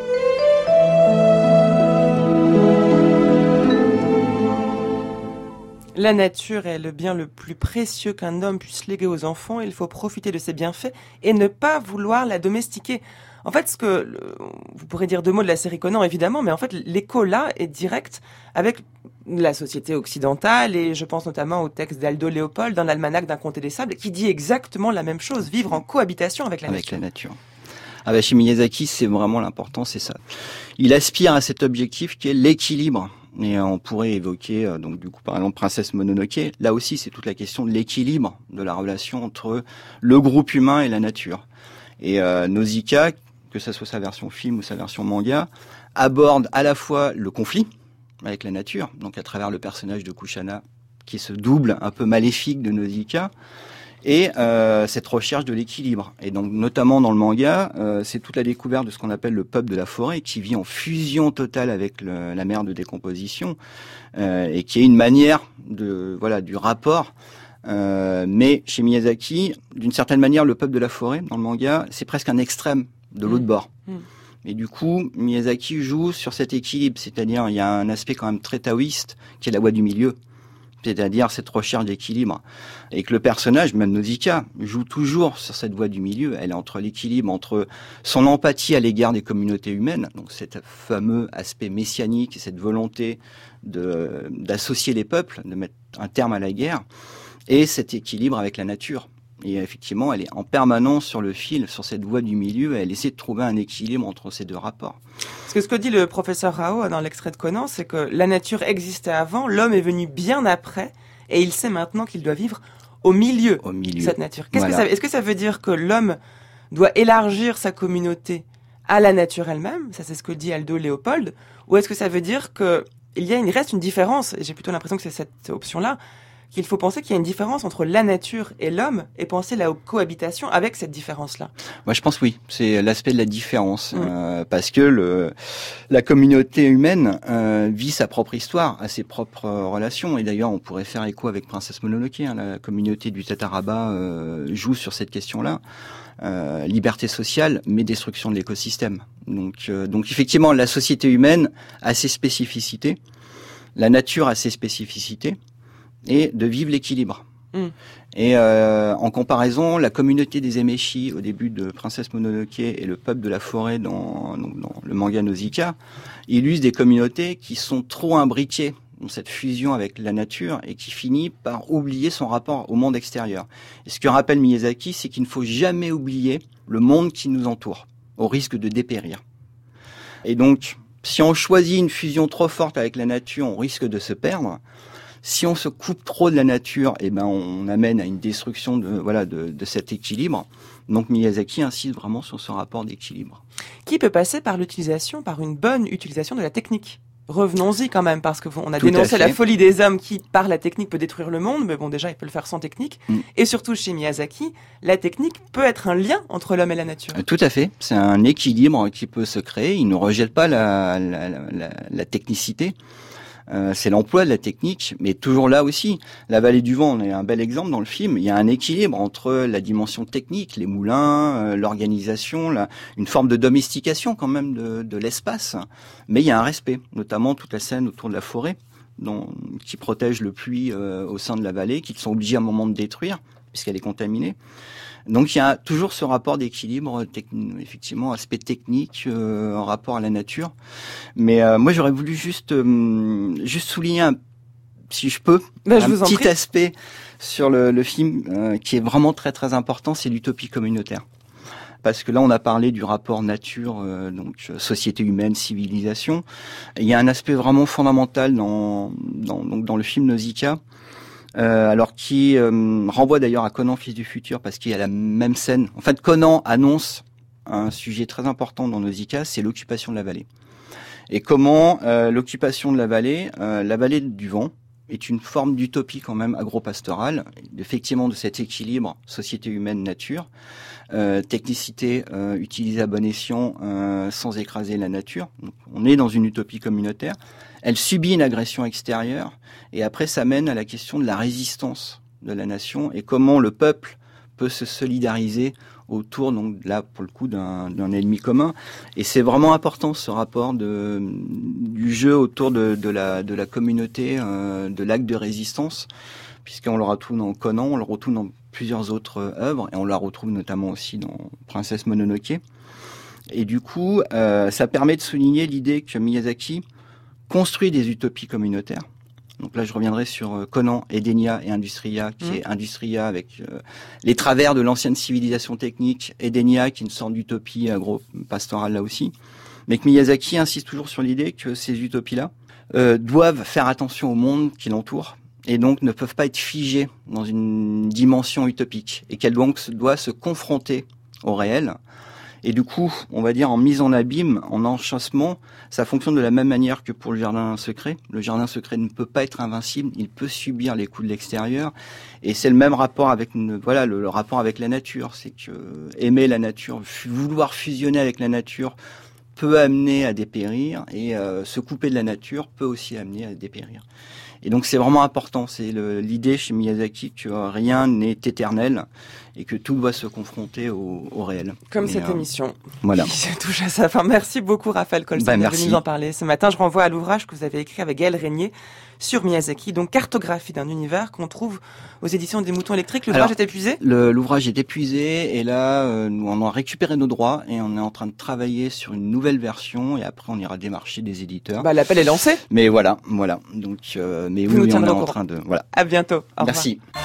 La nature est le bien le plus précieux qu'un homme puisse léguer aux enfants. Il faut profiter de ses bienfaits et ne pas vouloir la domestiquer. En fait, vous pourrez dire deux mots de la série Conan, évidemment, mais en fait, l'écho là est direct avec la société occidentale, et je pense notamment au texte d'Aldo Léopold dans l'Almanach d'un Comté des Sables, qui dit exactement la même chose, vivre en cohabitation avec la nature. Chez Miyazaki, c'est vraiment l'important, c'est ça. Il aspire à cet objectif qui est l'équilibre Et on pourrait évoquer, donc du coup, par exemple, Princesse Mononoke. Là aussi, c'est toute la question de l'équilibre de la relation entre le groupe humain et la nature. Et Nausicaa, que ça soit sa version film ou sa version manga, aborde à la fois le conflit avec la nature, donc à travers le personnage de Kushana, qui se double un peu maléfique de Nausicaa, et cette recherche de l'équilibre. Et donc, notamment dans le manga, c'est toute la découverte de ce qu'on appelle le peuple de la forêt, qui vit en fusion totale avec la mer de décomposition, et qui est une manière du rapport. Mais chez Miyazaki, d'une certaine manière, le peuple de la forêt, dans le manga, c'est presque un extrême de l'autre bord. Et du coup, Miyazaki joue sur cet équilibre, c'est-à-dire il y a un aspect quand même très taoïste, qui est la voie du milieu. C'est-à-dire cette recherche d'équilibre. Et que le personnage, même Nausicaa, joue toujours sur cette voie du milieu. Elle est entre l'équilibre, entre son empathie à l'égard des communautés humaines, donc cet fameux aspect messianique, cette volonté d'associer les peuples, de mettre un terme à la guerre, et cet équilibre avec la nature. Et effectivement, elle est en permanence sur le fil, sur cette voie du milieu, et elle essaie de trouver un équilibre entre ces deux rapports. Parce que ce que dit le professeur Rao dans l'extrait de Conan, c'est que la nature existait avant, l'homme est venu bien après, et il sait maintenant qu'il doit vivre au milieu de cette nature. Est-ce que ça veut dire que l'homme doit élargir sa communauté à la nature elle-même? Ça, c'est ce que dit Aldo Léopold. Ou est-ce que ça veut dire il reste une différence, et j'ai plutôt l'impression que c'est cette option-là, qu'il faut penser qu'il y a une différence entre la nature et l'homme et penser la cohabitation avec cette différence-là. Moi, je pense oui, c'est l'aspect de la différence, parce que la communauté humaine vit sa propre histoire, a ses propres relations, et d'ailleurs, on pourrait faire écho avec Princesse Mononoke, la communauté du Tataraba joue sur cette question-là. Liberté sociale, mais destruction de l'écosystème. Donc effectivement, la société humaine a ses spécificités, la nature a ses spécificités, et de vivre l'équilibre. Et en comparaison, la communauté des Emeshi au début de Princesse Mononoke et le peuple de la forêt dans le manga Nausicaa illustrent des communautés qui sont trop imbriquées dans cette fusion avec la nature et qui finit par oublier son rapport au monde extérieur. Et ce que rappelle Miyazaki, c'est qu'il ne faut jamais oublier le monde qui nous entoure, au risque de dépérir. Et donc, si on choisit une fusion trop forte avec la nature, on risque de se perdre. Si on se coupe trop de la nature, on amène à une destruction de cet équilibre. Donc Miyazaki insiste vraiment sur ce rapport d'équilibre. Qui peut passer par une bonne utilisation de la technique. Revenons-y quand même, parce qu'on a dénoncé la folie des hommes qui, par la technique, peut détruire le monde, mais bon, déjà, il peut le faire sans technique. Et surtout, chez Miyazaki, la technique peut être un lien entre l'homme et la nature. Tout à fait. C'est un équilibre qui peut se créer. Il ne rejette pas la technicité. C'est l'emploi de la technique, mais toujours là aussi. La vallée du vent, on est un bel exemple dans le film. Il y a un équilibre entre la dimension technique, les moulins, l'organisation, une forme de domestication quand même de l'espace. Mais il y a un respect, notamment toute la scène autour de la forêt, qui protège le puits au sein de la vallée, qu'ils sont obligés à un moment de détruire, puisqu'elle est contaminée. Donc il y a toujours ce rapport d'équilibre, effectivement, aspect technique en rapport à la nature. Mais moi j'aurais voulu juste souligner, si je peux, un petit aspect sur le film qui est vraiment très très important, c'est l'utopie communautaire. Parce que là on a parlé du rapport nature, donc société humaine, civilisation. Et il y a un aspect vraiment fondamental dans le film Nausicaa. Alors qui renvoie d'ailleurs à Conan, fils du futur, parce qu'il y a la même scène. En fait, Conan annonce un sujet très important dans Nausicaa, c'est l'occupation de la vallée. Et comment l'occupation de la vallée du vent, est une forme d'utopie quand même agro-pastorale, effectivement de cet équilibre société humaine-nature, technicité utilisée à bon escient sans écraser la nature. Donc, on est dans une utopie communautaire. Elle subit une agression extérieure et après ça mène à la question de la résistance de la nation et comment le peuple peut se solidariser autour, donc là pour le coup, d'un ennemi commun. Et c'est vraiment important ce rapport du jeu autour de la communauté, de l'acte de résistance, puisqu'on le retrouve dans Conan, on le retrouve dans plusieurs autres œuvres, et on la retrouve notamment aussi dans Princesse Mononoke. Et du coup, ça permet de souligner l'idée que Miyazaki construit des utopies communautaires. Donc là, je reviendrai sur Conan, Edenia et Industria, qui est Industria avec les travers de l'ancienne civilisation technique, Edenia qui est une sorte d'utopie agro-pastorale là aussi. Mais que Miyazaki insiste toujours sur l'idée que ces utopies-là doivent faire attention au monde qui l'entoure et donc ne peuvent pas être figées dans une dimension utopique et qu'elles doivent se confronter au réel. Et du coup, on va dire en mise en abîme, en enchâssement, ça fonctionne de la même manière que pour le jardin secret. Le jardin secret ne peut pas être invincible, il peut subir les coups de l'extérieur. Et c'est le même rapport avec le rapport avec la nature. C'est que aimer la nature, vouloir fusionner avec la nature peut amener à dépérir et se couper de la nature peut aussi amener à dépérir. Et donc c'est vraiment important, c'est l'idée chez Miyazaki que rien n'est éternel et que tout doit se confronter au réel. Comme cette émission voilà. qui se touche à sa fin. Merci beaucoup Raphaël Colson de nous en parler ce matin. Je renvoie à l'ouvrage que vous avez écrit avec Gaël Régnier sur Miyazaki, donc Cartographie d'un univers qu'on trouve aux éditions des Moutons électriques. L'ouvrage est épuisé ? L'ouvrage est épuisé et là, nous on a récupéré nos droits et on est en train de travailler sur une nouvelle version et après on ira démarcher des éditeurs. L'appel est lancé. Mais voilà. Donc, mais oui, on est en train de... Voilà. À bientôt. Au Merci. Revoir.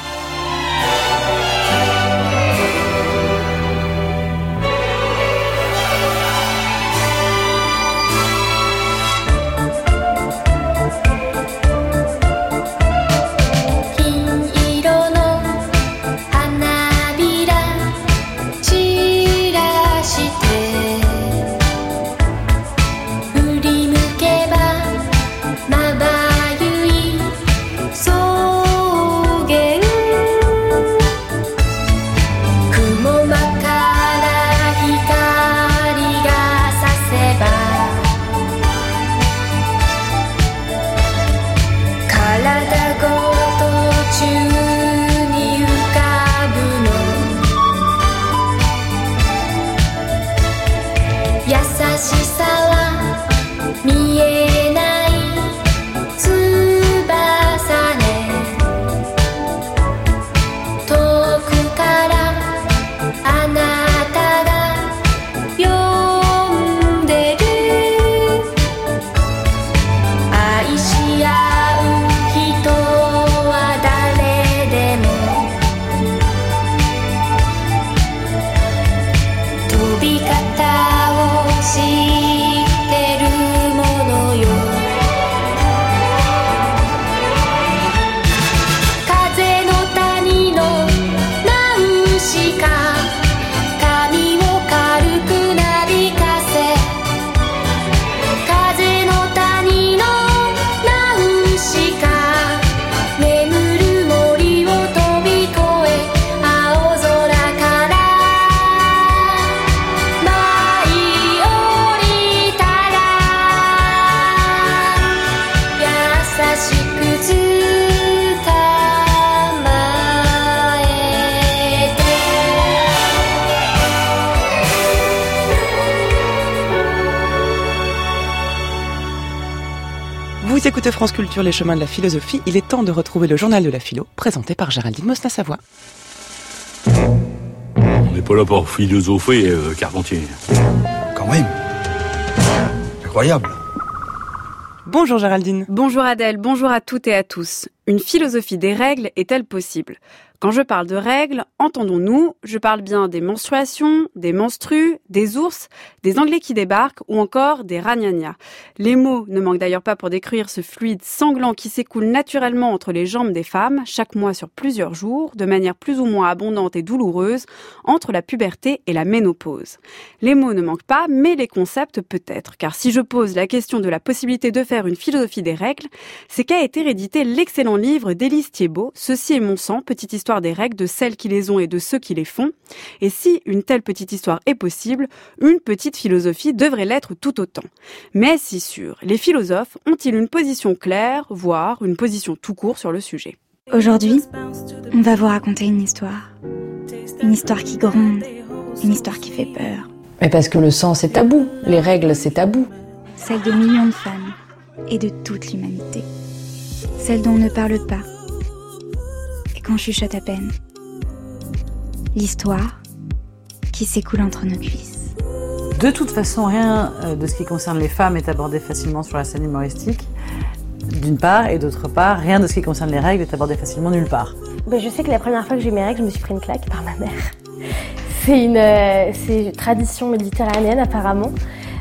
Vous écoutez France Culture, les chemins de la philosophie. Il est temps de retrouver le journal de la philo, présenté par Géraldine Mosna-Savoie. On n'est pas là pour philosopher, Carpentier. Quand même. Incroyable. Bonjour Géraldine. Bonjour Adèle, bonjour à toutes et à tous. Une philosophie des règles est-elle possible ? Quand je parle de règles, entendons-nous, je parle bien des menstruations, des menstrues, des ours, des Anglais qui débarquent ou encore des ragnagnas. Les mots ne manquent d'ailleurs pas pour décrire ce fluide sanglant qui s'écoule naturellement entre les jambes des femmes, chaque mois sur plusieurs jours, de manière plus ou moins abondante et douloureuse, entre la puberté et la ménopause. Les mots ne manquent pas, mais les concepts peut-être, car si je pose la question de la possibilité de faire une philosophie des règles, c'est qu'a été réédité l'excellent livre d'Élise Thiebaud, Ceci est mon sang, petite histoire des règles, de celles qui les ont et de ceux qui les font. Et si une telle petite histoire est possible, une petite philosophie devrait l'être tout autant. Mais si sûr, les philosophes ont-ils une position claire, voire une position tout court sur le sujet ? Aujourd'hui, on va vous raconter une histoire. Une histoire qui gronde, une histoire qui fait peur. Mais parce que le sang c'est tabou, les règles c'est tabou. Celle de millions de femmes et de toute l'humanité. Celle dont on ne parle pas et qu'on chuchote à peine. L'histoire qui s'écoule entre nos cuisses. De toute façon, rien de ce qui concerne les femmes est abordé facilement sur la scène humoristique, d'une part, et d'autre part, rien de ce qui concerne les règles est abordé facilement nulle part. Je sais que la première fois que j'ai eu mes règles, je me suis pris une claque par ma mère. C'est une tradition méditerranéenne apparemment.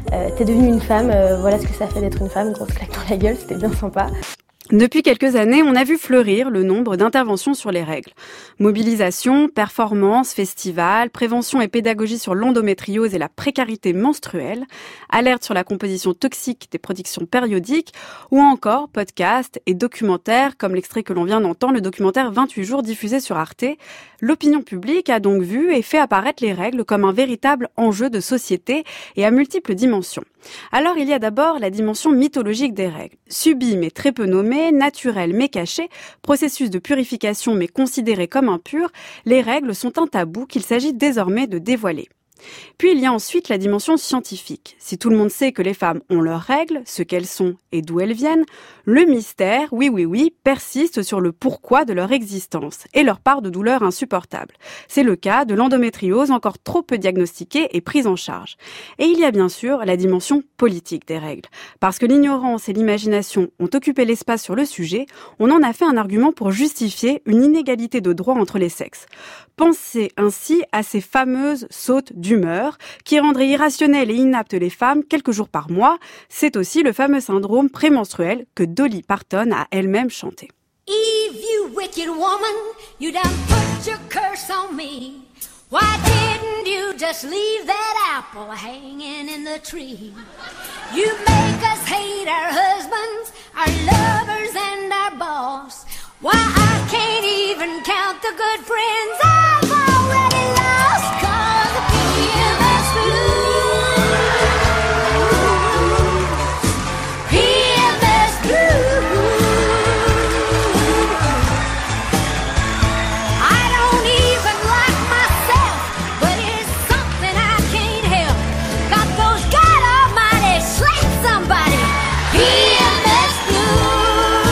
t'es devenue une femme, voilà ce que ça fait d'être une femme, grosse claque dans la gueule, c'était bien sympa. Depuis quelques années, on a vu fleurir le nombre d'interventions sur les règles. Mobilisation, performance, festivals, prévention et pédagogie sur l'endométriose et la précarité menstruelle, alerte sur la composition toxique des productions périodiques, ou encore podcasts et documentaires comme l'extrait que l'on vient d'entendre, le documentaire 28 jours diffusé sur Arte. L'opinion publique a donc vu et fait apparaître les règles comme un véritable enjeu de société et à multiples dimensions. Alors il y a d'abord la dimension mythologique des règles. Subies mais très peu nommées, naturelles mais cachées, processus de purification mais considérés comme impurs, les règles sont un tabou qu'il s'agit désormais de dévoiler. Puis il y a ensuite la dimension scientifique. Si tout le monde sait que les femmes ont leurs règles, ce qu'elles sont et d'où elles viennent, le mystère, oui, persiste sur le pourquoi de leur existence et leur part de douleur insupportable. C'est le cas de l'endométriose encore trop peu diagnostiquée et prise en charge. Et il y a bien sûr la dimension politique des règles. Parce que l'ignorance et l'imagination ont occupé l'espace sur le sujet, on en a fait un argument pour justifier une inégalité de droit entre les sexes. Pensez ainsi à ces fameuses sautes d'humeur qui rendraient irrationnelles et inaptes les femmes quelques jours par mois. C'est aussi le fameux syndrome prémenstruel que Dolly Parton a elle-même chanté. Eve, you wicked woman, you done put your curse on me. Why didn't you just leave that apple hanging in the tree? You make us hate our husbands, our lovers and our boss. Why I can't even count the good friends I've already lost, 'cause the PMS blues, PMS blues. I don't even like myself, but it's something I can't help. Got those God Almighty slap somebody, PMS blues.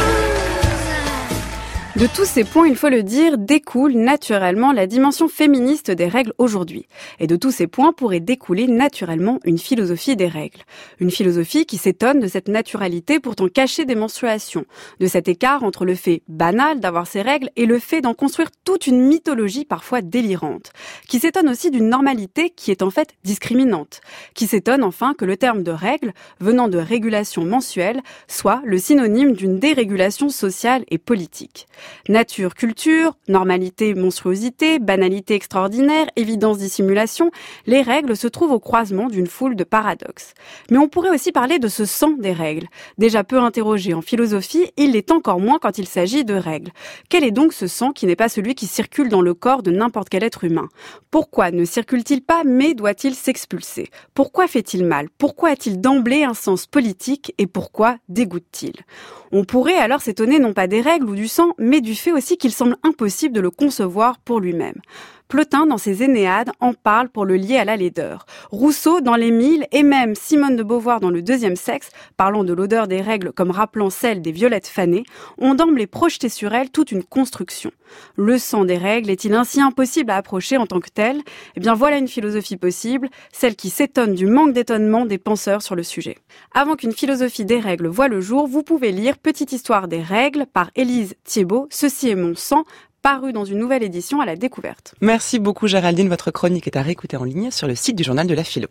De tous ces points, il faut le dire, découle naturellement la dimension féministe des règles aujourd'hui. Et de tous ces points pourrait découler naturellement une philosophie des règles. Une philosophie qui s'étonne de cette naturalité pourtant cachée des menstruations, de cet écart entre le fait banal d'avoir ces règles et le fait d'en construire toute une mythologie parfois délirante. Qui s'étonne aussi d'une normalité qui est en fait discriminante. Qui s'étonne enfin que le terme de règle, venant de régulation mensuelle, soit le synonyme d'une dérégulation sociale et politique. Nature, culture, normalité, monstruosité, banalité extraordinaire, évidence, dissimulation, les règles se trouvent au croisement d'une foule de paradoxes. Mais on pourrait aussi parler de ce sang des règles. Déjà peu interrogé en philosophie, il l'est encore moins quand il s'agit de règles. Quel est donc ce sang qui n'est pas celui qui circule dans le corps de n'importe quel être humain? Pourquoi ne circule-t-il pas mais doit-il s'expulser? Pourquoi fait-il mal? Pourquoi a-t-il d'emblée un sens politique et pourquoi dégoûte-t-il? On pourrait alors s'étonner non pas des règles ou du sang, mais du fait aussi qu'il semble impossible de le concevoir pour lui-même. Plotin, dans ses Énéades, en parle pour le lier à la laideur. Rousseau, dans l'Émile, et même Simone de Beauvoir dans le Deuxième Sexe, parlant de l'odeur des règles comme rappelant celle des violettes fanées, ont d'emblée projeté sur elles toute une construction. Le sang des règles est-il ainsi impossible à approcher en tant que tel? Eh bien voilà une philosophie possible, celle qui s'étonne du manque d'étonnement des penseurs sur le sujet. Avant qu'une philosophie des règles voie le jour, vous pouvez lire Petite histoire des règles par Élise Thiebaud, Ceci est mon sang, paru dans une nouvelle édition à la Découverte. Merci beaucoup Géraldine, votre chronique est à réécouter en ligne sur le site du Journal de la Philo.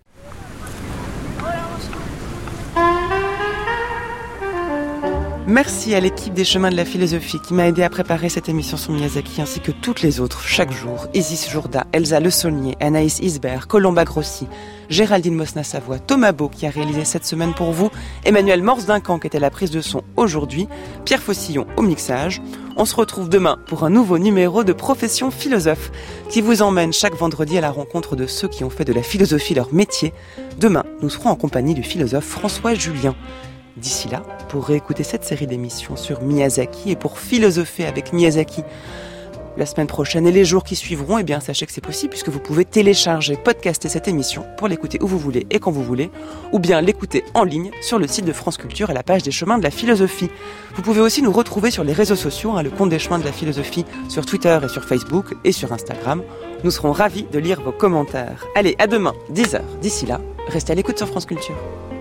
Merci à l'équipe des Chemins de la Philosophie qui m'a aidé à préparer cette émission sur Miyazaki ainsi que toutes les autres chaque jour. Isis Jourda, Elsa Le Saulnier, Anaïs Isbert, Colomba Grossi, Géraldine Mosna-Savoie, Thomas Beau qui a réalisé cette semaine pour vous, Emmanuel Morse-Duncan qui était à la prise de son aujourd'hui, Pierre Faucillon au mixage. On se retrouve demain pour un nouveau numéro de Profession Philosophe qui vous emmène chaque vendredi à la rencontre de ceux qui ont fait de la philosophie leur métier. Demain, nous serons en compagnie du philosophe François Julien. D'ici là, pour réécouter cette série d'émissions sur Miyazaki et pour philosopher avec Miyazaki la semaine prochaine et les jours qui suivront, eh bien sachez que c'est possible puisque vous pouvez télécharger, podcaster cette émission pour l'écouter où vous voulez et quand vous voulez, ou bien l'écouter en ligne sur le site de France Culture à la page des Chemins de la Philosophie. Vous pouvez aussi nous retrouver sur les réseaux sociaux, le compte des Chemins de la Philosophie sur Twitter et sur Facebook et sur Instagram. Nous serons ravis de lire vos commentaires. Allez, à demain, 10h. D'ici là, restez à l'écoute sur France Culture.